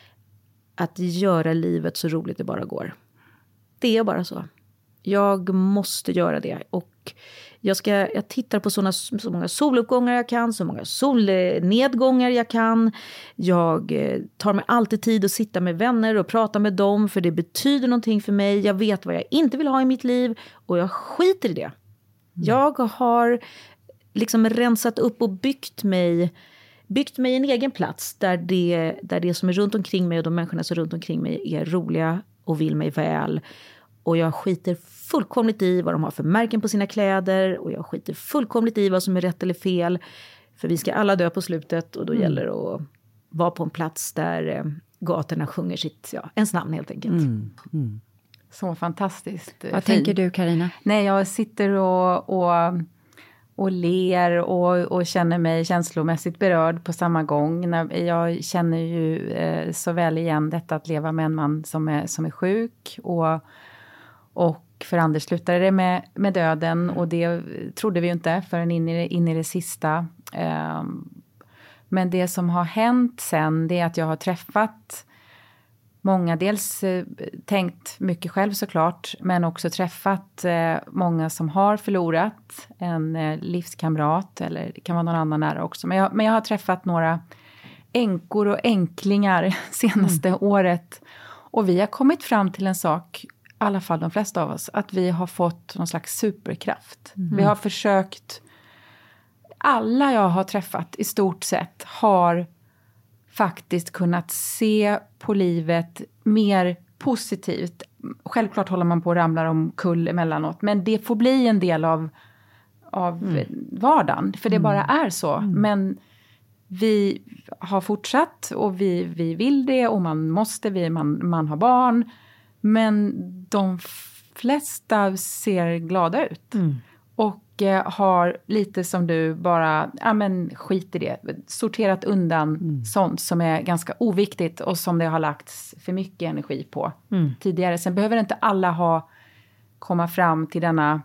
Att göra livet så roligt det bara går. Det är bara så. Jag måste göra det. Och jag, ska, jag tittar på såna, så många soluppgångar jag kan. Så många solnedgångar jag kan. Jag tar mig alltid tid att sitta med vänner och prata med dem. För det betyder någonting för mig. Jag vet vad jag inte vill ha i mitt liv. Och jag skiter i det. Mm. Jag har liksom rensat upp och byggt mig... Byggt mig en egen plats. Där det, där det som är runt omkring mig och de människorna som är runt omkring mig är roliga och vill mig väl. Och jag skiter fullkomligt i vad de har för märken på sina kläder. Och jag skiter fullkomligt i vad som är rätt eller fel. För vi ska alla dö på slutet. Och då mm. gäller det att vara på en plats där gatorna sjunger sitt, ja, ens namn helt enkelt. Mm. Mm. Så fantastiskt. Vad fin. tänker du, Carina? Nej, jag sitter och, och, och ler och, och känner mig känslomässigt berörd på samma gång. Jag känner ju eh, så väl igen detta att leva med en man som är, som är sjuk. Och... Och för Anders slutade det med, med döden. Och det trodde vi ju inte förrän in i det, in i det sista. Um, men det som har hänt sen, det är att jag har träffat många. Dels eh, tänkt mycket själv såklart. Men också träffat eh, många som har förlorat en eh, livskamrat. Eller det kan vara någon annan nära också. Men jag, men jag har träffat några änkor och änklingar senaste mm. året. Och vi har kommit fram till en sak... I alla fall de flesta av oss, att vi har fått någon slags superkraft. Mm. Vi har försökt, alla jag har träffat i stort sett har faktiskt kunnat se på livet mer positivt. Självklart håller man på och ramlar omkull emellanåt, men det får bli en del av, av Mm. vardagen. För det bara är så. Mm. Men vi har fortsatt och vi, vi vill det och man måste, vi, man, man har barn. Men de flesta ser glada ut. Mm. Och eh, har lite som du bara, ja men skit i det. Sorterat undan Mm. sånt som är ganska oviktigt och som det har lagts för mycket energi på Mm. tidigare. Sen behöver inte alla ha komma fram till denna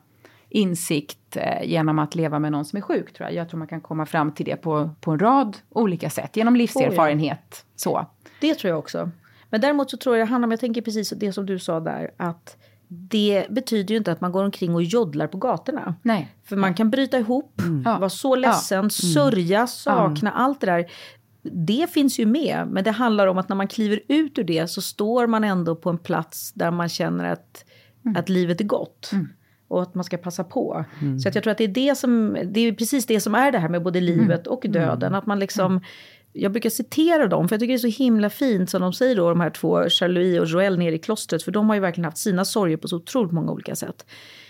insikt eh, genom att leva med någon som är sjuk, tror jag. Jag tror man kan komma fram till det på, på en rad olika sätt. Genom livserfarenhet. Så. Det tror jag också. Men däremot så tror jag det handlar om, jag tänker precis det som du sa där, att det betyder ju inte att man går omkring och joddlar på gatorna. Nej. För man kan bryta ihop, Mm. vara så ledsen, Ja. sörja, sakna, allt det där. Det finns ju med, men det handlar om att när man kliver ut ur det så står man ändå på en plats där man känner att, Mm. att livet är gott. Mm. Och att man ska passa på. Mm. Så att jag tror att det är det som, det är precis det som är det här med både livet och döden. Att man liksom, jag brukar citera dem, för jag tycker det är så himla fint som de säger då, de här två, Charlie och Joel nere i klostret. För de har ju verkligen haft sina sorger på så otroligt många olika sätt.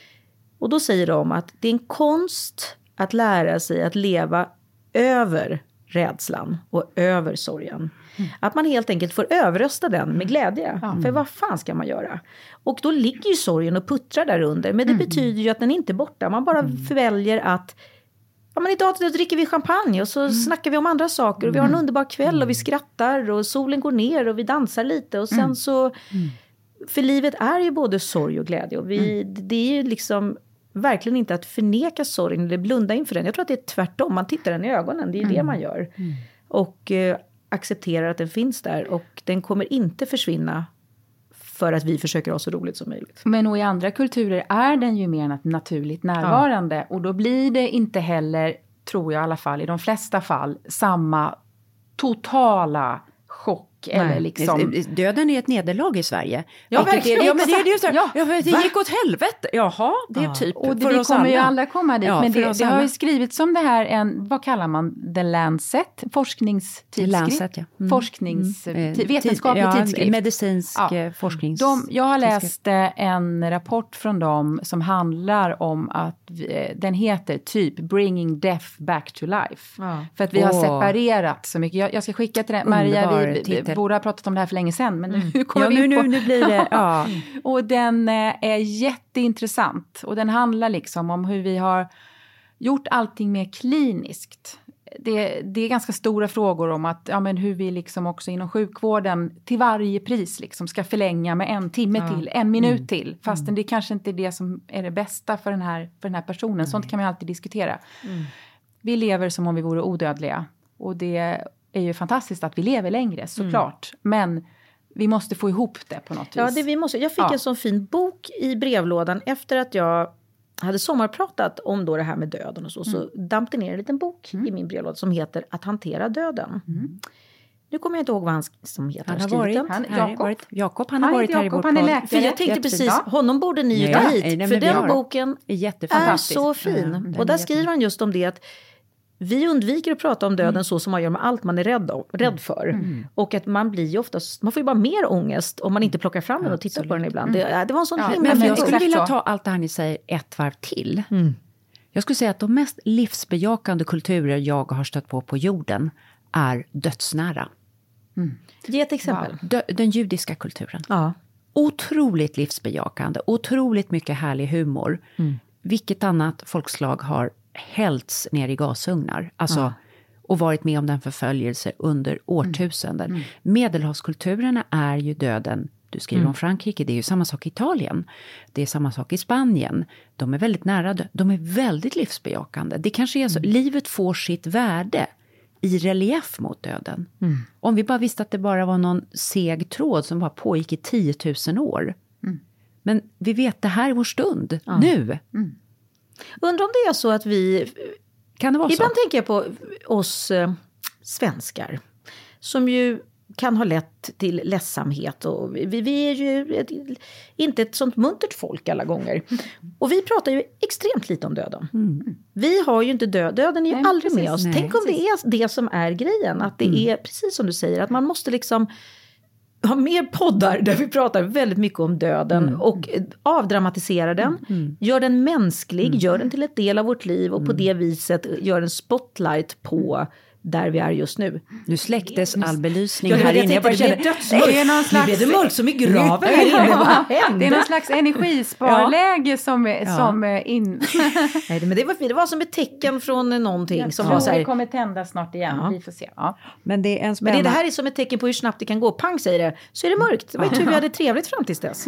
Och då säger de att det är en konst att lära sig att leva över rädslan och över sorgen. Mm. Att man helt enkelt får överrösta den med glädje. Mm. För vad fan ska man göra? Och då ligger ju sorgen och puttrar där under. Men det mm. betyder ju att den inte är borta. Man bara mm. väljer att, ja men idag dricker vi champagne och så mm. snackar vi om andra saker. Och vi har en underbar kväll och vi skrattar och solen går ner och vi dansar lite. Och sen mm. så, mm. för livet är ju både sorg och glädje. Och vi, mm. det är ju liksom verkligen inte att förneka sorgen eller blunda inför den. Jag tror att det är tvärtom. Man tittar den i ögonen. Det är ju mm. det man gör. Mm. Och eh, accepterar att den finns där. Och den kommer inte försvinna för att vi försöker ha så roligt som möjligt. Men och i andra kulturer är den ju mer naturligt närvarande. Ja. Och då blir det inte heller, tror jag i alla fall, i de flesta fall, samma totala chock. Nej. Eller liksom... Döden är ett nederlag i Sverige. Ja, verkligen. Det, ja, men det, det, är så, ja. ja, det gick åt helvete. Jaha, det är ja. typ och det, för vi oss kommer alla. ju alla komma dit. Ja, men det, det har ju skrivits om det här, en, vad kallar man, The Lancet, forskningstidskrift. Lancet, ja. Mm. Forsknings, mm. t- vetenskaplig ja, tidskrift. Medicinsk ja. forsknings... De, jag har läst en rapport från dem som handlar om att, den heter typ Bringing Death Back to Life. Ja. För att vi oh. har separerat så mycket. Jag, jag ska skicka till den. Maria, vi, vi borde ha pratat om det här för länge sedan. Men nu mm. kommer ja, vi nu, på. Nu, nu blir det, ja. Och den är jätteintressant. Och den handlar liksom om hur vi har gjort allting mer kliniskt. Det, det är ganska stora frågor om att, ja, men hur vi liksom också inom sjukvården till varje pris liksom ska förlänga med en timme ja. till, en minut mm. till. Fastän mm. det kanske inte är det som är det bästa för den här, för den här personen. Mm. Sånt kan man alltid diskutera. Mm. Vi lever som om vi vore odödliga. Och det är ju fantastiskt att vi lever längre, såklart. Mm. Men vi måste få ihop det på något vis. Ja, det vi måste. Jag fick ja. en sån fin bok i brevlådan efter att jag hade sommarpratat om då det här med döden och så. Mm. Så damp det ner en liten bok mm. i min brevlåda som heter Att hantera döden. Mm. Nu kommer jag inte ihåg vad han som heter. Han har varit, han, Jakob. Varit, Jakob, han har varit här i vår Han är läkare. För jag tänkte precis, honom borde ni ju ta hit. Nej, för den boken är, är så fin. Mm, och där skriver han just om det att vi undviker att prata om döden mm. så som man gör med allt man är rädd, rädd för. Mm. Och att man blir ju oftast, man får ju bara mer ångest om man inte plockar fram den och tittar Absolut. på den ibland. Mm. Det, det var en sån ja, himla men, men jag fin skulle vilja ta allt det här ni säger ett varv till. Mm. Jag skulle säga att de mest livsbejakande kulturer jag har stött på på jorden är dödsnära. Mm. Ge ett exempel. Wow. Dö, den judiska kulturen. Ja. Otroligt livsbejakande, otroligt mycket härlig humor. Mm. Vilket annat folkslag har hällts ner i gasugnar. Alltså, ja. Och varit med om den förföljelse under årtusenden. Mm. Mm. Medelhavskulturerna är ju döden. Du skriver mm. om Frankrike, det är ju samma sak i Italien. Det är samma sak i Spanien. De är väldigt nära, de är väldigt livsbejakande. Det kanske är så, mm. livet får sitt värde i relief mot döden. Mm. Om vi bara visste att det bara var någon seg tråd som bara pågick i tiotusen år. Mm. Men vi vet, det här är vår stund, ja. nu. Mm. Undrar om det är så att vi, kan det vara ibland så? tänker jag på oss eh, svenskar som ju kan ha lätt till ledsamhet och vi, vi är ju ett, inte ett sånt muntert folk alla gånger. Och vi pratar ju extremt lite om döden. Mm. Vi har ju inte död, döden är ju nej, aldrig precis, med oss. Nej, Tänk om precis. det är det som är grejen, att det mm. är precis som du säger, att man måste liksom ha mer poddar där vi pratar väldigt mycket om döden Mm. och avdramatiserar den, Mm. gör den mänsklig, Mm. gör den till ett del av vårt liv och på Mm. det viset gör en spotlight på där vi är just nu. Nu släcktes all belysning Ja, det var här det jag inne. Jag bara tänkte, det kände, blev dödsmörkt. Det är någon Nu slags- blev det mörkt som i graven här inne. Vad hände? Det är någon slags energisparläge som, är- Ja. som är in... Nej, men det var fint. Det var som ett tecken från någonting Jag som tror var så här. det kommer tända snart igen. Ja. Vi får se. Ja. men det är en Men spännande... det, det här är som ett tecken på hur snabbt det kan gå. Pang säger det, så är det mörkt. Det var ju tur vi hade trevligt fram tills dess.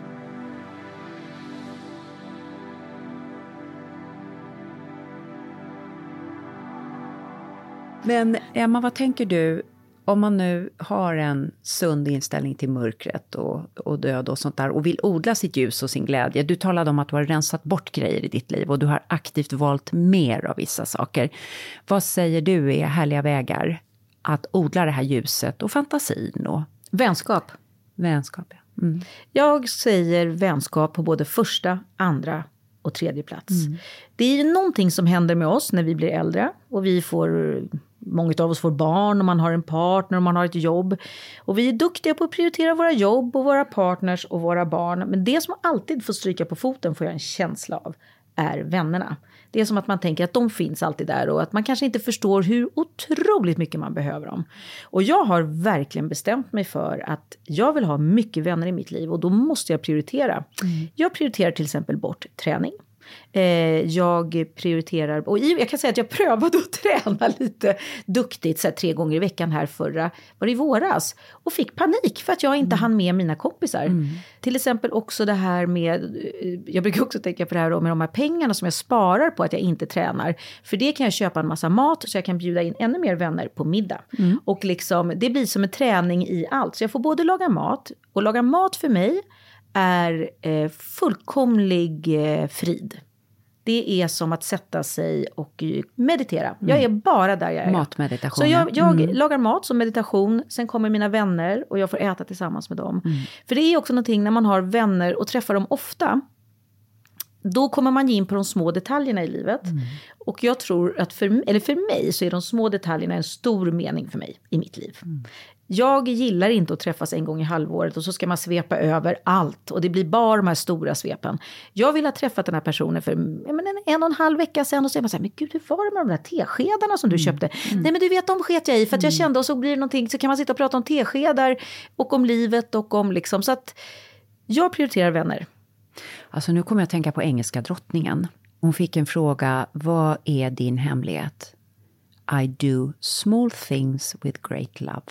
Men Emma, vad tänker du om man nu har en sund inställning till mörkret och, och död och sånt där och vill odla sitt ljus och sin glädje? Du talade om att du har rensat bort grejer i ditt liv och du har aktivt valt mer av vissa saker. Vad säger du är härliga vägar att odla det här ljuset och fantasin och Vänskap. vänskap? Ja. Mm. Jag säger vänskap på både första, andra och tredje plats. Mm. Det är någonting som händer med oss när vi blir äldre och vi får, många av oss får barn och man har en partner och man har ett jobb. Och vi är duktiga på att prioritera våra jobb och våra partners och våra barn. Men det som alltid får stryka på foten, får jag en känsla av, är vännerna. Det är som att man tänker att de finns alltid där och att man kanske inte förstår hur otroligt mycket man behöver dem. Och jag har verkligen bestämt mig för att jag vill ha mycket vänner i mitt liv och då måste jag prioritera. Mm. Jag prioriterar till exempel bort träning. Eh, jag prioriterar, och jag kan säga att jag prövade att träna lite duktigt så här, tre gånger i veckan här förra, var det i våras, och fick panik för att jag inte mm. hann med mina kompisar. Mm. Till exempel också det här med, jag brukar också tänka på det här med de här pengarna som jag sparar på att jag inte tränar. För det kan jag köpa en massa mat så jag kan bjuda in ännu mer vänner på middag. Mm. Och liksom, det blir som en träning i allt. Så jag får både laga mat, och laga mat för mig är eh, fullkomlig eh, frid. Det är som att sätta sig och meditera. Mm. Jag är bara där jag är. Matmeditation. Så jag, jag mm. lagar mat som meditation. Sen kommer mina vänner och jag får äta tillsammans med dem. Mm. För det är också någonting när man har vänner och träffar dem ofta. Då kommer man in på de små detaljerna i livet. Mm. Och jag tror att för, eller för mig så är de små detaljerna en stor mening för mig i mitt liv. Mm. Jag gillar inte att träffas en gång i halvåret och så ska man svepa över allt. Och det blir bara de här stora svepen. Jag vill ha träffat den här personen för jag menar, en, en och en halv vecka sedan. Och så är man så här, men gud, hur var det med de där teskedarna som du mm. köpte? Mm. Nej, men du vet, de sket jag i för att jag kände, och så blir det någonting. Så kan man sitta och prata om teskedar och om livet och om liksom. Så att jag prioriterar vänner. Alltså nu kommer jag att tänka på engelska drottningen. Hon fick en fråga, vad är din hemlighet? I do small things with great love.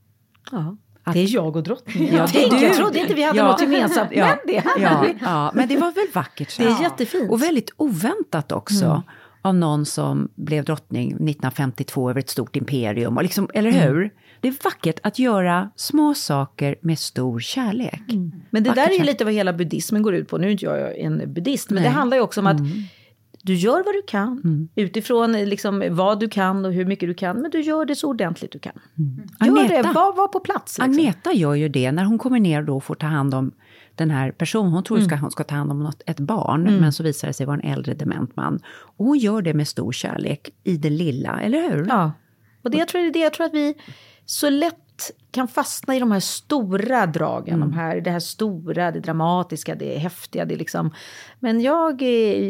Ja, det är jag och drottningen. Ja, det är du. Jag trodde inte vi hade ja. något gemensamt, ja. men det hade ja. vi. Ja, men det var väl vackert. Det är ja. jättefint. Och väldigt oväntat också. Mm. Av någon som blev drottning nittonhundrafemtiotvå över ett stort imperium. Och liksom, eller hur? Mm. Det är vackert att göra små saker med stor kärlek. Mm. Men det vackert där är ju lite vad hela buddhismen går ut på. Nu är inte jag en buddhist, men Nej. det handlar ju också om att mm. du gör vad du kan. Mm. Utifrån liksom vad du kan och hur mycket du kan. Men du gör det så ordentligt du kan. Mm. Gör Agneta, det, var, var på plats. Liksom. Agneta gör ju det när hon kommer ner då och får ta hand om den här personen. Hon tror mm. att hon ska ta hand om något, ett barn. Mm. Men så visar det sig vara en äldre dement man. Och hon gör det med stor kärlek i det lilla, eller hur? Ja, och det jag tror, det, jag tror att vi så lätt kan fastna i de här stora dragen. Mm. De här, det här stora, det dramatiska, det häftiga. Det liksom. Men jag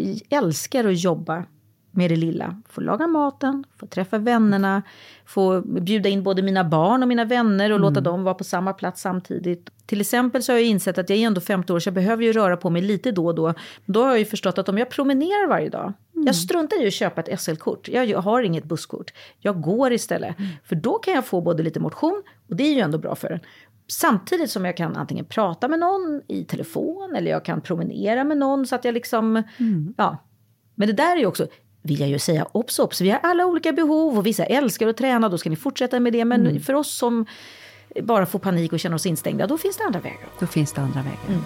älskar att jobba med det lilla. Få laga maten, få träffa vännerna, få bjuda in både mina barn och mina vänner och mm. låta dem vara på samma plats samtidigt. Till exempel så har jag insett att jag är ändå femtio år så jag behöver ju röra på mig lite då och då. Då har jag ju förstått att om jag promenerar varje dag, mm. jag struntar i att köpa ett S L-kort. Jag har inget busskort. Jag går istället. Mm. För då kan jag få både lite motion och det är ju ändå bra för en. Samtidigt som jag kan antingen prata med någon i telefon eller jag kan promenera med någon så att jag liksom, mm. ja. Men det där är ju också, vill jag ju säga, ops, ops. Vi har alla olika behov och vissa älskar att träna, då ska ni fortsätta med det. Men mm. för oss som bara får panik och känner oss instängda, då finns det andra vägar. Då finns det andra vägar. Mm.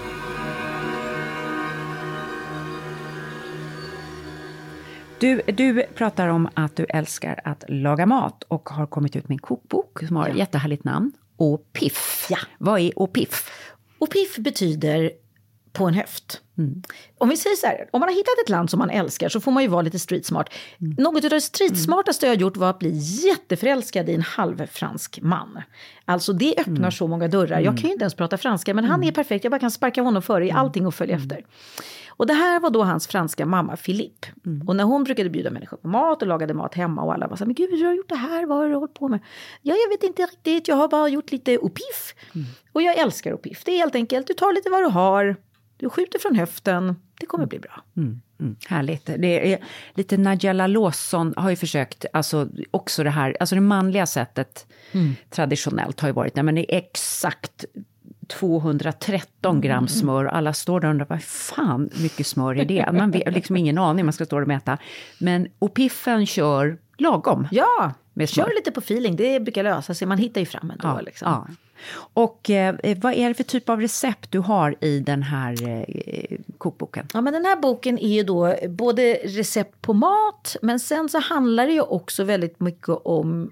Du, du pratar om att du älskar att laga mat och har kommit ut med en kokbok som har ett ja. jättehärligt namn. Och piff. Ja. Vad är och piff? Och piff betyder på en höft. Mm. Om vi säger så här, om man har hittat ett land som man älskar så får man ju vara lite streetsmart. Mm. Något av det streetsmartaste jag har gjort var att bli jätteförälskad i en halvfransk man. Alltså det öppnar mm. så många dörrar. Jag kan ju inte ens prata franska, men han är perfekt. Jag bara kan sparka honom före i allting och följa mm. efter. Och det här var då hans franska mamma Philippe. Mm. Och när hon brukade bjuda människor på mat och lagade mat hemma och alla var så här, men gud, hur har du gjort det här? Vad har du hållit på med? Ja, jag vet inte riktigt. Jag har bara gjort lite au pif. Mm. Och jag älskar au pif. Det är helt enkelt, du tar lite vad du har. Du skjuter från höften. Det kommer bli bra. Mm. Mm. Härligt. Det är lite Nigella Lawson har ju försökt, alltså också det här, alltså det manliga sättet mm. traditionellt har ju varit, nej men det är exakt tvåhundratretton gram smör. Alla står där och undrar, vad fan mycket smör är det? Man vet liksom ingen aning, man ska stå och mäta. Men och piffen kör lagom. Ja, kör lite på feeling. Det brukar lösa sig. Man hittar ju fram ändå. Ja, liksom. Ja. Och eh, vad är det för typ av recept du har i den här eh, kokboken? Ja, men den här boken är ju då både recept på mat, men sen så handlar det ju också väldigt mycket om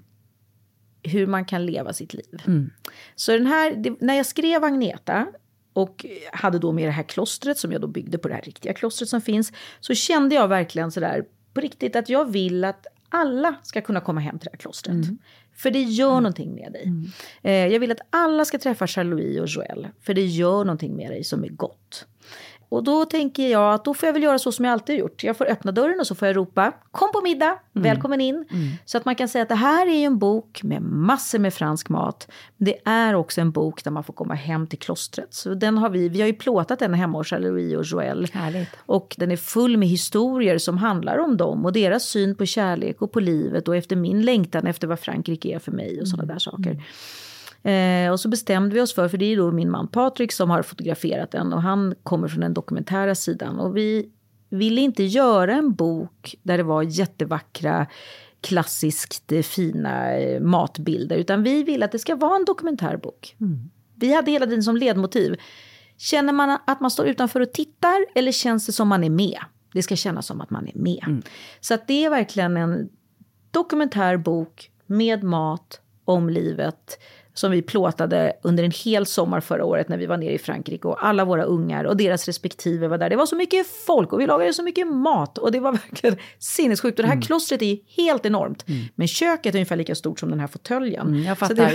hur man kan leva sitt liv. Mm. Så den här, det, när jag skrev Agneta och hade då med det här klostret som jag då byggde på det här riktiga klostret som finns, så kände jag verkligen sådär på riktigt att jag vill att alla ska kunna komma hem till det här klostret. Mm. För det gör mm. någonting med dig. Mm. Eh, jag vill att alla ska träffa Charles-Louis och Joël. För det gör någonting med dig som är gott. Och då tänker jag att då får jag väl göra så som jag alltid gjort. Jag får öppna dörren och så får jag ropa, kom på middag, mm. välkommen in. Mm. Så att man kan säga att det här är en bok med massor med fransk mat. Men det är också en bok där man får komma hem till klostret. Så den har vi, vi har ju plåtat den hemma hos Charles-Louis och Joël. Härligt. Och den är full med historier som handlar om dem. Och deras syn på kärlek och på livet. Och efter min längtan efter vad Frankrike är för mig och sådana mm. där saker. Mm. Eh, och så bestämde vi oss för, för det är då min man Patrik som har fotograferat den och han kommer från den dokumentära sidan. Och vi ville inte göra en bok där det var jättevackra, klassiskt fina matbilder, utan vi ville att det ska vara en dokumentärbok. Mm. Vi hade hela tiden som ledmotiv. Känner man att man står utanför och tittar eller känns det som man är med? Det ska kännas som att man är med. Mm. Så att det är verkligen en dokumentärbok med mat om livet som vi plåtade under en hel sommar förra året när vi var nere i Frankrike och alla våra ungar och deras respektive var där. Det var så mycket folk och vi lagade så mycket mat och det var verkligen sinnessjukt. Och det här mm. klostret är helt enormt. Mm. Men köket är ungefär lika stort som den här fåtöljen. Mm, jag fattar.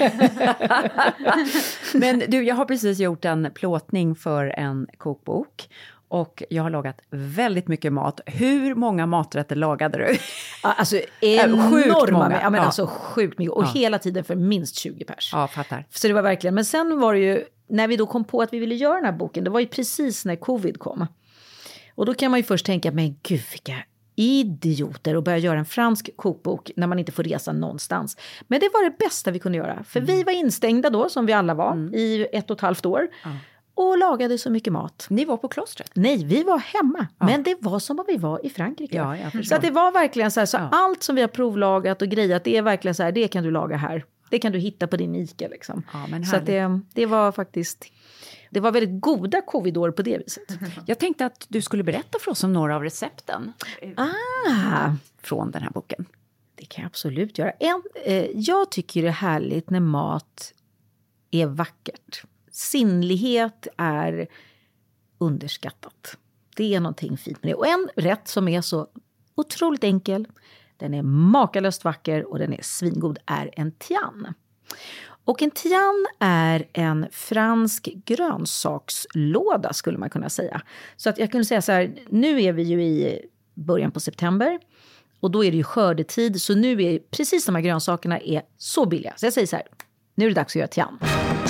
Det... Men du, jag har precis gjort en plåtning för en kokbok. Och jag har lagat väldigt mycket mat. Hur många maträtter lagade du? Alltså enorma. Sjukt många. Ja, men ja. Alltså sjukt mycket. Och ja. hela tiden för minst tjugo pers. Ja, fattar. Så det var verkligen. Men sen var det ju, när vi då kom på att vi ville göra den här boken. Det var ju precis när covid kom. Och då kan man ju först tänka, men gud vilka idioter och börja göra en fransk kokbok när man inte får resa någonstans. Men det var det bästa vi kunde göra. För mm. vi var instängda då, som vi alla var, mm. i ett och ett halvt år. Ja. Och lagade så mycket mat. Ni var på klostret? Nej, vi var hemma. Ja. Men det var som om vi var i Frankrike. Ja, så att det var verkligen så här. Så ja. allt som vi har provlagat och grejat, det är verkligen så här. Det kan du laga här. Det kan du hitta på din Ica liksom. Ja, men så att det, det var faktiskt... Det var väldigt goda covidår på det viset. Mm. Jag tänkte att du skulle berätta för oss om några av recepten. Ah. Från den här boken. Det kan jag absolut göra. En, eh, jag tycker det är härligt när mat är vackert. Sinnlighet är underskattat. Det är någonting fint med det. Och en rätt som är så otroligt enkel, den är makalöst vacker och den är svingod, är en tian. Och en tian är en fransk grönsakslåda skulle man kunna säga. Så att jag kunde säga så här, nu är vi ju i början på september. Och då är det ju skördetid, så nu är precis de här grönsakerna är så billiga. Så jag säger så här, nu är det dags att göra tian.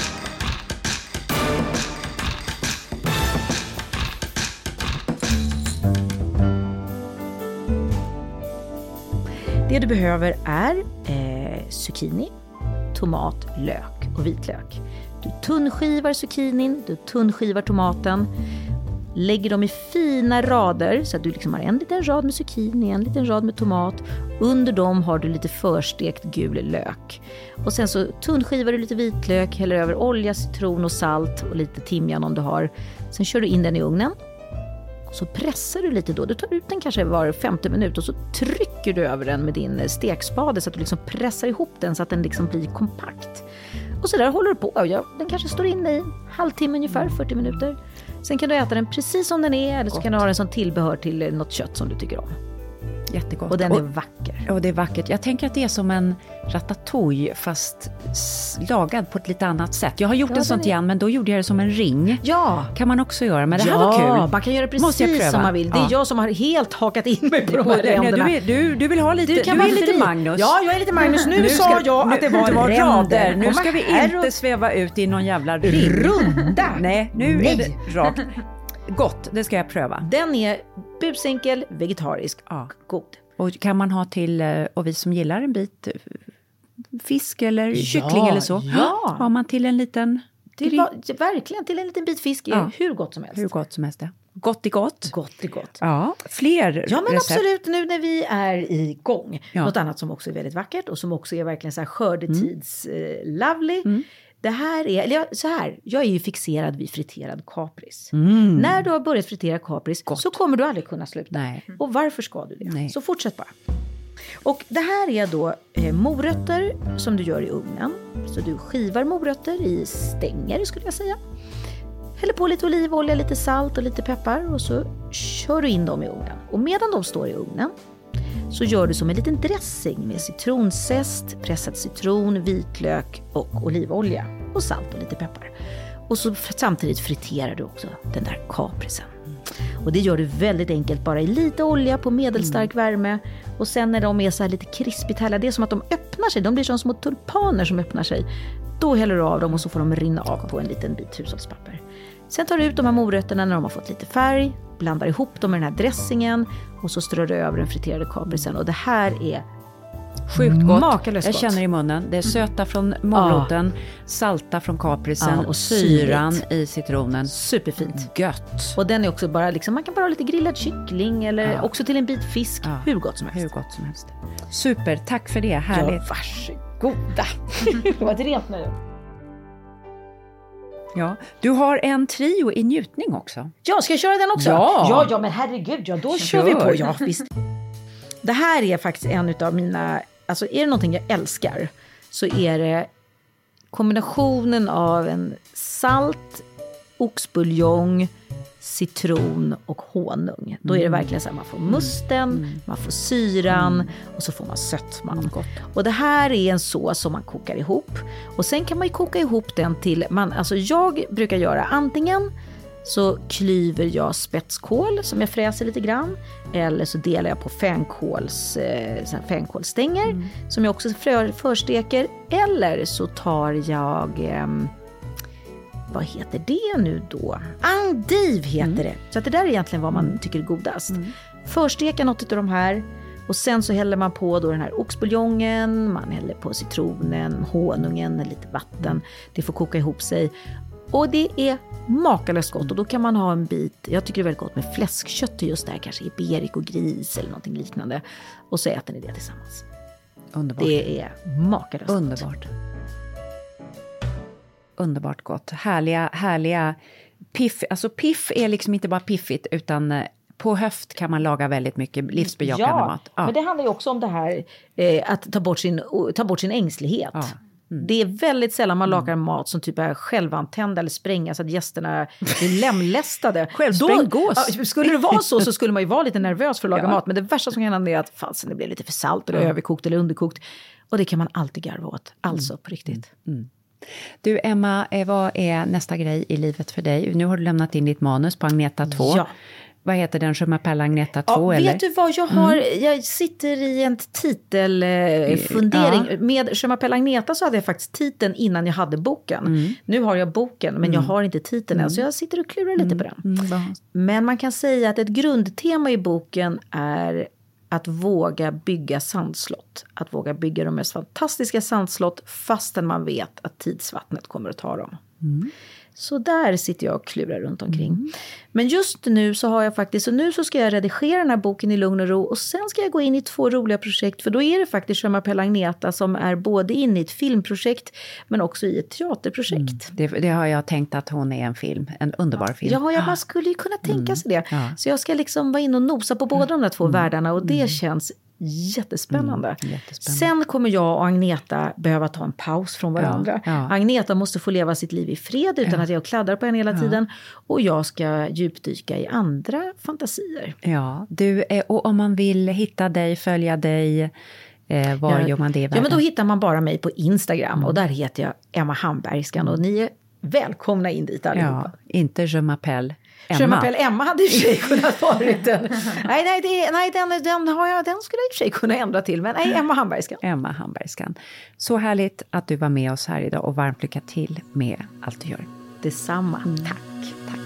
Det du behöver är eh, zucchini, tomat, lök och vitlök. Du tunnskivar zucchinin, du tunnskivar tomaten. Lägger dem i fina rader så att du liksom har en liten rad med zucchini, en liten rad med tomat. Under dem har du lite förstekt gul lök. Och sen så tunnskivar du lite vitlök, häller över olja, citron och salt och lite timjan om du har. Sen kör du in den i ugnen. Så pressar du lite då. Du tar ut den kanske var femtio minut och så trycker du över den med din stekspade så att du liksom pressar ihop den så att den liksom blir kompakt. Och så där håller du på. Ja, den kanske står inne i halvtimme ungefär, fyrtio minuter. Sen kan du äta den precis som den är, eller så Gott. Kan du ha den som tillbehör till något kött som du tycker om. Jättegott. Och den är vacker. Och det är vackert. Jag tänker att det är som en ratatouille fast lagad på ett lite annat sätt. Jag har gjort ja, en sånt är... igen, men då gjorde jag det som en ring. Ja. Kan man också göra, men det ja, här var kul. Man kan göra det precis som man vill. Det är ja. jag som har helt hakat in mig på de här ränderna. Du, du, du vill ha lite, du, kan du är lite Magnus. Ja, jag är lite Magnus. Nu, nu sa jag nu, att det var, det var ränder. Nu ska vi inte och... sväva ut i någon jävla ring. Runda. Nej, nu Nej. är det rakt. Gott, det ska jag pröva. Den är busenkel, vegetarisk, ja. god. Och kan man ha till, och vi som gillar en bit fisk eller ja, kyckling eller så. Ja. Har man till en liten... Till, verkligen, till en liten bit fisk är ja. hur gott som helst. Hur gott som helst det. Gott är gott. Gott är gott. Ja, fler Ja, men recept. absolut, nu när vi är igång. Ja. Något annat som också är väldigt vackert och som också är verkligen så här skördetids mm. eh, lovely. Mm. Det här är, eller så här, jag är ju fixerad vid friterad kapris. Mm. När du har börjat fritera kapris Gott. Så kommer du aldrig kunna sluta. Nej. Och varför ska du det? Nej. Så fortsätt bara. Och det här är då eh, morötter som du gör i ugnen. Så du skivar morötter i stänger skulle jag säga. Häller på lite olivolja, lite salt och lite peppar. Och så kör du in dem i ugnen. Och medan de står i ugnen så gör du som en liten dressing med citronzest, pressad citron, vitlök och olivolja. Och salt och lite peppar. Och så samtidigt friterar du också den där kaprisen. Och det gör du väldigt enkelt, bara i lite olja på medelstark mm. värme. Och sen när de är så här lite krispigt härliga, det är som att de öppnar sig. De blir som små tulpaner som öppnar sig. Då häller du av dem och så får de rinna av på en liten bit hushållspapper. Sen tar du ut de här morötterna när de har fått lite färg. Blandar ihop dem med den här dressingen. Och så strör du över den friterade kaprisen. Och det här är sjukt gott. Makalöst jag gott. Känner i munnen. Det är söta från moroten, ja. salta från kaprisen ja, och syran i citronen. Superfint. Gött. Och den är också bara liksom, man kan bara ha lite grillad kyckling eller ja. också till en bit fisk. Ja. Hur gott som helst. Hur gott som helst. Super, tack för det. Härligt. Ja, varsågoda. Det var ett rent nöje. Ja, du har en trio i njutning också. Ja, ska jag köra den också? Ja, ja, ja men herregud, ja, då kör, kör vi på. Ja, visst. Det här är faktiskt en av mina, alltså är det någonting jag älskar så är det kombinationen av en salt, oxbuljong, citron och honung. Då är det verkligen så här, man får musten, mm. man får syran mm. och så får man sötman. Mm, och det här är en sås som man kokar ihop. Och sen kan man ju koka ihop den till, man, alltså jag brukar göra antingen så klyver jag spetskål som jag fräser lite grann. Eller så delar jag på fänkåls, eh, fänkålstänger mm. som jag också för, försteker. Eller så tar jag, eh, vad heter det nu då? Endive heter mm. det. Så att det där är egentligen vad man mm. tycker är godast. Mm. Försteka något av de här. Och sen så häller man på då den här oxbuljongen. Man häller på citronen, honungen, lite vatten. Det får koka ihop sig. Och det är makalöst gott. Och då kan man ha en bit, jag tycker det är väldigt gott med fläskkött just där. Kanske iberik och gris eller någonting liknande. Och så äter ni det tillsammans. Underbart. Det är makalöst Underbart. Underbart gott. Härliga, härliga piff. Alltså piff är liksom inte bara piffigt utan på höft kan man laga väldigt mycket livsbejakande ja, mat. Ja, men det handlar ju också om det här eh, att ta bort sin, ta bort sin ängslighet. Ja. Mm. Det är väldigt sällan man lagar mat som typ är självantänd eller spränga så att gästerna blir lemlästade. Självsprängd gås. Ja, skulle det vara så så skulle man ju vara lite nervös för att laga ja. mat. Men det värsta som kan hända är att fasen, det blir lite för salt eller mm. överkokt eller underkokt. Och det kan man alltid garva åt. Alltså på riktigt. Mm. Mm. Du Emma, vad är nästa grej i livet för dig? Nu har du lämnat in ditt manus på Agneta två. Ja. Vad heter den? Je m'appelle Agneta två? Ja, eller? Vet du vad jag har? Mm. Jag sitter i en titelfundering. Ja. Med Je m'appelle Agneta så hade jag faktiskt titeln innan jag hade boken. Mm. Nu har jag boken men mm. jag har inte titeln än. Mm. Så jag sitter och klurar lite på den. Mm. Men man kan säga att ett grundtema i boken är att våga bygga sandslott. Att våga bygga de mest fantastiska sandslott fastän man vet att tidsvattnet kommer att ta dem. Mm. Så där sitter jag och klurar runt omkring. Mm. Men just nu så har jag faktiskt, så nu så ska jag redigera den här boken i lugn och ro. Och sen ska jag gå in i två roliga projekt. För då är det faktiskt Je m'appelle Agneta som är både inne i ett filmprojekt men också i ett teaterprojekt. Mm. Det, det har jag tänkt att hon är en film, en underbar film. Ja, ja man skulle ju kunna tänka sig det. Mm. Ja. Så jag ska liksom vara in och nosa på båda de där två mm. världarna och det mm. känns Jättespännande. Mm, jättespännande. Sen kommer jag och Agneta behöva ta en paus från varandra. Ja, ja. Agneta måste få leva sitt liv i fred utan Ja. att jag kladdar på henne hela Ja. tiden. Och jag ska djupdyka i andra fantasier. Ja, du, eh, och om man vill hitta dig, följa dig, eh, var Ja, gör man det i världen? Ja, men då hittar man bara mig på Instagram. Mm. Och där heter jag Emma Hambergskan. Och ni är välkomna in dit allihopa. Ja, inte Je m'appelle Emma. Je m'appelle Emma hade i och för sig kunnat vara den. Nej, nej, det, nej den, den, har jag, den skulle jag i och för sig kunna ändra till. Men nej, Emma Hambergskan. Emma Hambergskan. Så härligt att du var med oss här idag och varmt lycka till med allt du gör. Detsamma. Mm. Tack. Tack.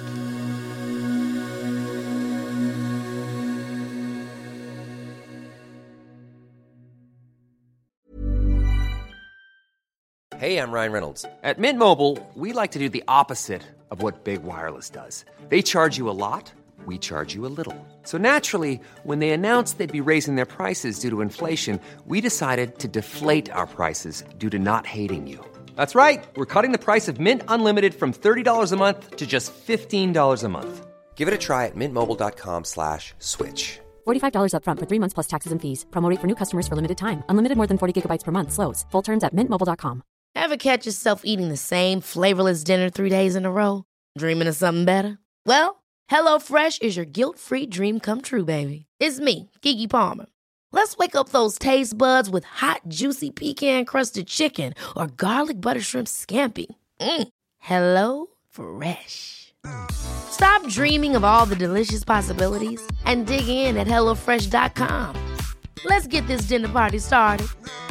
Hey, I'm Ryan Reynolds. At Mint Mobile, we like to do the opposite of what Big Wireless does. They charge you a lot, we charge you a little. So naturally, when they announced they'd be raising their prices due to inflation, we decided to deflate our prices due to not hating you. That's right. We're cutting the price of Mint Unlimited from thirty dollars a month to just fifteen dollars a month. Give it a try at mintmobile.com slash switch. forty-five dollars up front for three months plus taxes and fees. Promo rate for new customers for limited time. Unlimited more than forty gigabytes per month. Slows full terms at mint mobile dot com. Ever catch yourself eating the same flavorless dinner three days in a row? Dreaming of something better? Well, HelloFresh is your guilt-free dream come true, baby. It's me, Keke Palmer. Let's wake up those taste buds with hot, juicy pecan-crusted chicken or garlic butter shrimp scampi. Mm. Hello Fresh. Stop dreaming of all the delicious possibilities and dig in at hello fresh dot com. Let's get this dinner party started.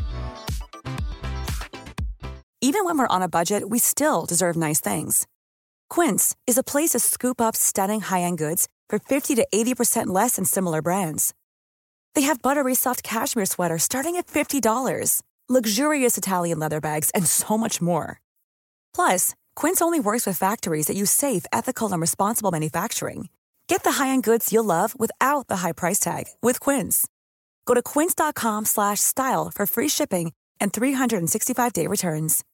Even when we're on a budget, we still deserve nice things. Quince is a place to scoop up stunning high-end goods for fifty to eighty percent less than similar brands. They have buttery soft cashmere sweaters starting at fifty dollars, luxurious Italian leather bags, and so much more. Plus, Quince only works with factories that use safe, ethical, and responsible manufacturing. Get the high-end goods you'll love without the high price tag with Quince. Go to quince dot com slash style for free shipping and three sixty-five day returns.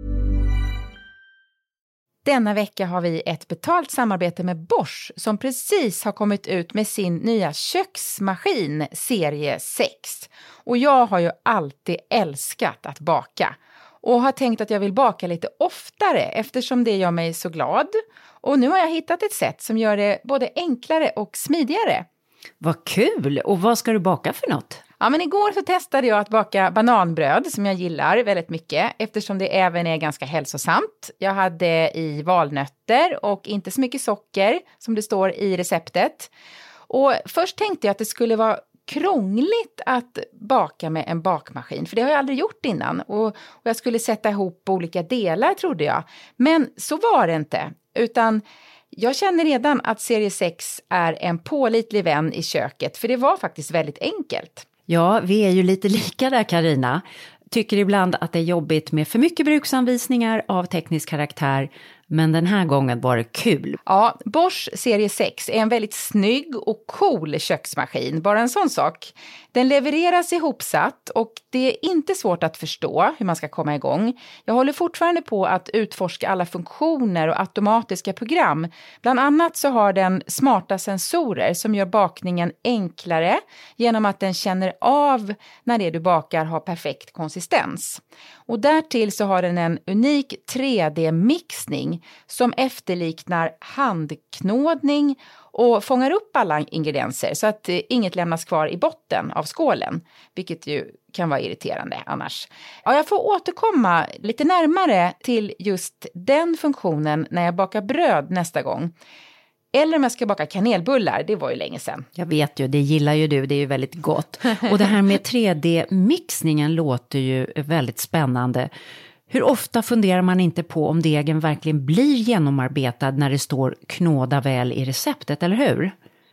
Denna vecka har vi ett betalt samarbete med Bosch som precis har kommit ut med sin nya köksmaskin serie sex. Och jag har ju alltid älskat att baka och har tänkt att jag vill baka lite oftare eftersom det gör mig så glad. Och nu har jag hittat ett sätt som gör det både enklare och smidigare. Vad kul! Och vad ska du baka för något? Ja, men igår så testade jag att baka bananbröd som jag gillar väldigt mycket eftersom det även är ganska hälsosamt. Jag hade i valnötter och inte så mycket socker som det står i receptet. Och först tänkte jag att det skulle vara krångligt att baka med en bakmaskin, för det har jag aldrig gjort innan. Och, och jag skulle sätta ihop olika delar trodde jag. Men så var det inte, utan jag känner redan att serie sex är en pålitlig vän i köket, för det var faktiskt väldigt enkelt. Ja, vi är ju lite lika där, Carina. Tycker ibland att det är jobbigt med för mycket bruksanvisningar av teknisk karaktär, men den här gången var det kul. Ja, Bosch serie sex är en väldigt snygg och cool köksmaskin, bara en sån sak. Den levereras ihopsatt och det är inte svårt att förstå hur man ska komma igång. Jag håller fortfarande på att utforska alla funktioner och automatiska program. Bland annat så har den smarta sensorer som gör bakningen enklare genom att den känner av när det du bakar har perfekt konsistens. Och därtill så har den en unik tre D-mixning som efterliknar handknådning och fångar upp alla ingredienser så att inget lämnas kvar i botten av skålen, vilket ju kan vara irriterande annars. Ja, jag får återkomma lite närmare till just den funktionen när jag bakar bröd nästa gång. Eller om jag ska baka kanelbullar, det var ju länge sedan. Jag vet ju, det gillar ju du, det är ju väldigt gott. Och det här med tre D-mixningen låter ju väldigt spännande. Hur ofta funderar man inte på om degen verkligen blir genomarbetad när det står knåda väl i receptet, eller hur?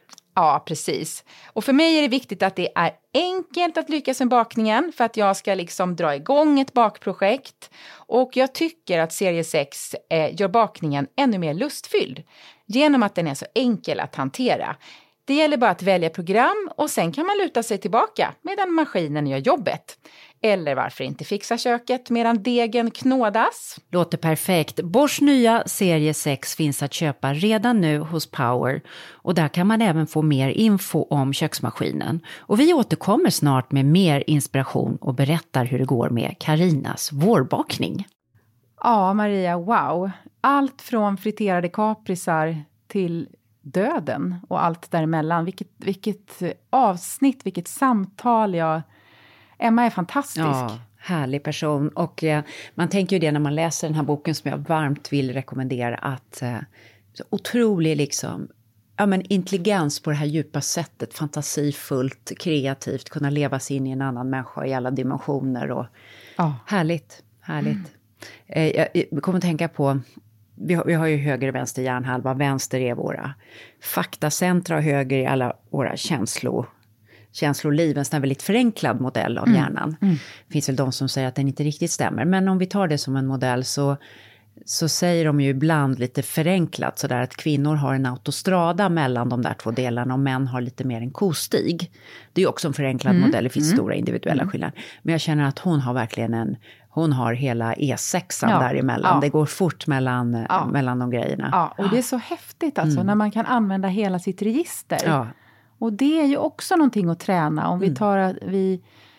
Ja, precis. Och för mig är det viktigt att det är enkelt att lyckas med bakningen för att jag ska liksom dra igång ett bakprojekt. Och jag tycker att serie sex eh, gör bakningen ännu mer lustfylld genom att den är så enkel att hantera. Det gäller bara att välja program och sen kan man luta sig tillbaka medan maskinen gör jobbet. Eller varför inte fixa köket medan degen knådas? Låter perfekt. Bosch nya serie sex finns att köpa redan nu hos Power. Och där kan man även få mer info om köksmaskinen. Och vi återkommer snart med mer inspiration och berättar hur det går med Karinas vårbakning. Ja, Maria, wow. Allt från friterade kaprisar till döden och allt däremellan. Vilket, vilket avsnitt, vilket samtal. Jag... Emma är fantastisk. Ja, härlig person. Och eh, man tänker ju det när man läser den här boken som jag varmt vill rekommendera. Att eh, så otrolig liksom, ja, men intelligens på det här djupa sättet. Fantasifullt, kreativt. Kunna leva sig in i en annan människa i alla dimensioner. Och, ja. Härligt, härligt. Mm. Eh, jag, jag kommer att tänka på... Vi har, vi har ju höger och vänster hjärnhalva. Vänster är våra faktacentra och höger är alla våra känslor. Känsloliv, en sån här väldigt förenklad modell av mm. hjärnan. Mm. Det finns väl de som säger att den inte riktigt stämmer. Men om vi tar det som en modell så, så säger de ju ibland lite förenklat. Så där att kvinnor har en autostrada mellan de där två delarna. Och män har lite mer en kostig. Det är ju också en förenklad mm. modell. Det finns mm. stora individuella mm. skillnader. Men jag känner att hon har verkligen en... Hon har hela E sexan ja. däremellan. Ja. Det går fort mellan, ja. mellan de grejerna. Ja, och det är så häftigt alltså. Mm. När man kan använda hela sitt register. Ja. Och det är ju också någonting att träna. Om vi tar att vi,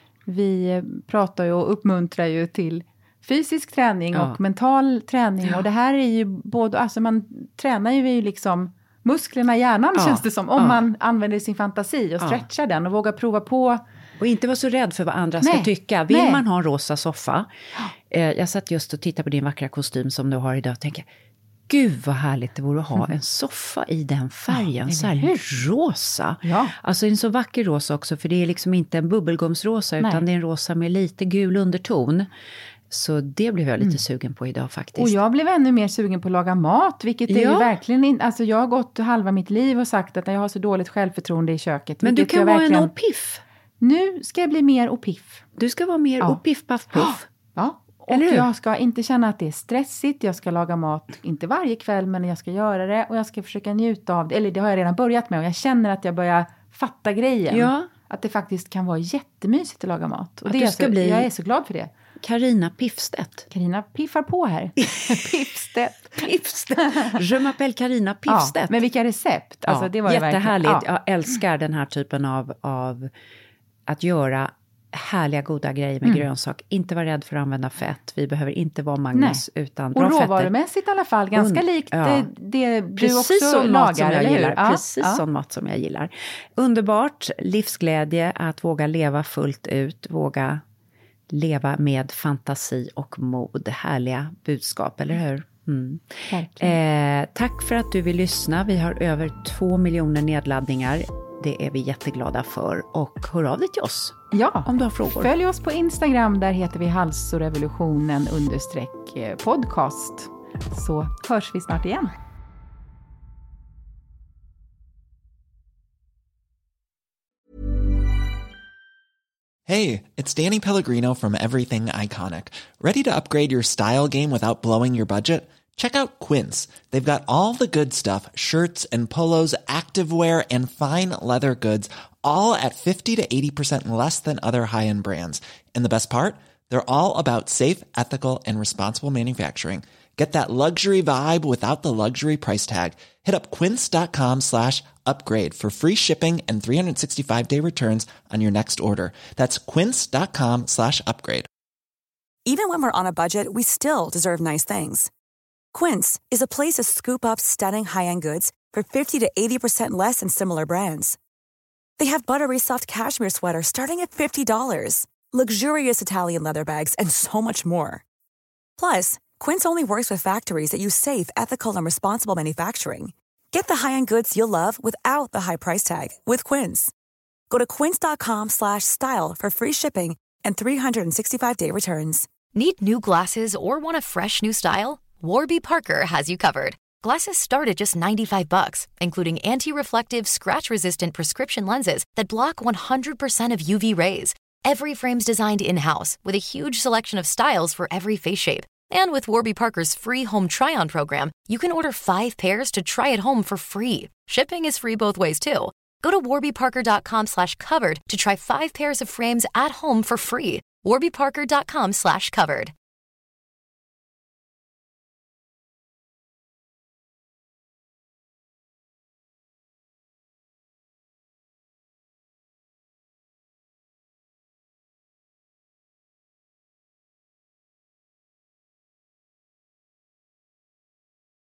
vi pratar ju och uppmuntrar ju till fysisk träning ja. och mental träning. Ja. Och det här är ju både, alltså man tränar ju liksom musklerna i hjärnan ja. känns det som. Om ja. man använder sin fantasi och stretchar ja. den och vågar prova på. Och inte vara så rädd för vad andra Nej. ska tycka. Vill Nej. man ha en rosa soffa. Eh, jag satt just och tittade på din vackra kostym som du har idag och tänker... Gud vad härligt det vore att ha en soffa i den färgen, ja, så här rosa. Ja. Alltså en så vacker rosa också, för det är liksom inte en bubbelgumsrosa utan Nej. det är en rosa med lite gul underton. Så det blev jag lite mm. sugen på idag faktiskt. Och jag blev ännu mer sugen på att laga mat, vilket är ja. ju verkligen inte... Alltså jag har gått halva mitt liv och sagt att jag har så dåligt självförtroende i köket. Men du kan vara verkligen... en opiff. Nu ska jag bli mer opiff. Du ska vara mer ja. opiff, paff, puff. Ja. Och jag ska inte känna att det är stressigt. Jag ska laga mat, inte varje kväll, men jag ska göra det. Och jag ska försöka njuta av det. Eller det har jag redan börjat med. Och jag känner att jag börjar fatta grejen. Ja. Att det faktiskt kan vara jättemysigt att laga mat. Och att det du är ska så, bli... jag är så glad för det. Carina Piffstedt. Carina piffar på här. Piffstedt. Piffstedt. Je m'appelle Carina Piffstedt. Ja, men vilka recept. Alltså, ja, det var jättehärligt. Ja. Jag älskar den här typen av, av att göra... härliga goda grejer med mm. grönsak. Inte vara rädd för att använda fett. Vi behöver inte vara Magnus Nej. utan bra fetter. Och råvarumässigt i alla fall. Ganska Und- likt ja. det du Precis också som lagar. Mat som jag eller gillar. hur? Ja. Precis ja. som mat som jag gillar. Underbart. Livsglädje. Att våga leva fullt ut. Våga leva med fantasi och mod. Härliga budskap, eller hur? Mm. Eh, tack för att du vill lyssna. Vi har över två miljoner nedladdningar. Det är vi jätteglada för. Och hör av dig till oss ja. om du har frågor. Följ oss på Instagram. Där heter vi halsorevolutionen understreck podcast. Så hörs vi snart igen. Hey, it's Danny Pellegrino from Everything Iconic. Ready to upgrade your style game without blowing your budget? Check out Quince. They've got all the good stuff, shirts and polos, activewear, and fine leather goods, all at fifty to eighty percent less than other high-end brands. And the best part? They're all about safe, ethical, and responsible manufacturing. Get that luxury vibe without the luxury price tag. Hit up quince.com slash upgrade for free shipping and three sixty-five day returns on your next order. That's quince.com slash upgrade. Even when we're on a budget, we still deserve nice things. Quince is a place to scoop up stunning high-end goods for fifty to eighty percent less than similar brands. They have buttery soft cashmere sweaters starting at fifty dollars, luxurious Italian leather bags, and so much more. Plus, Quince only works with factories that use safe, ethical, and responsible manufacturing. Get the high-end goods you'll love without the high price tag with Quince. Go to quince.com slash style for free shipping and three sixty-five day returns. Need new glasses or want a fresh new style? Warby Parker has you covered. Glasses start at just ninety-five bucks, including anti-reflective, scratch-resistant prescription lenses that block one hundred percent of U V rays. Every frame's designed in-house with a huge selection of styles for every face shape. And with Warby Parker's free home try-on program, you can order five pairs to try at home for free. Shipping is free both ways, too. Go to warbyparker.com slash covered to try five pairs of frames at home for free. warbyparker.com slash covered.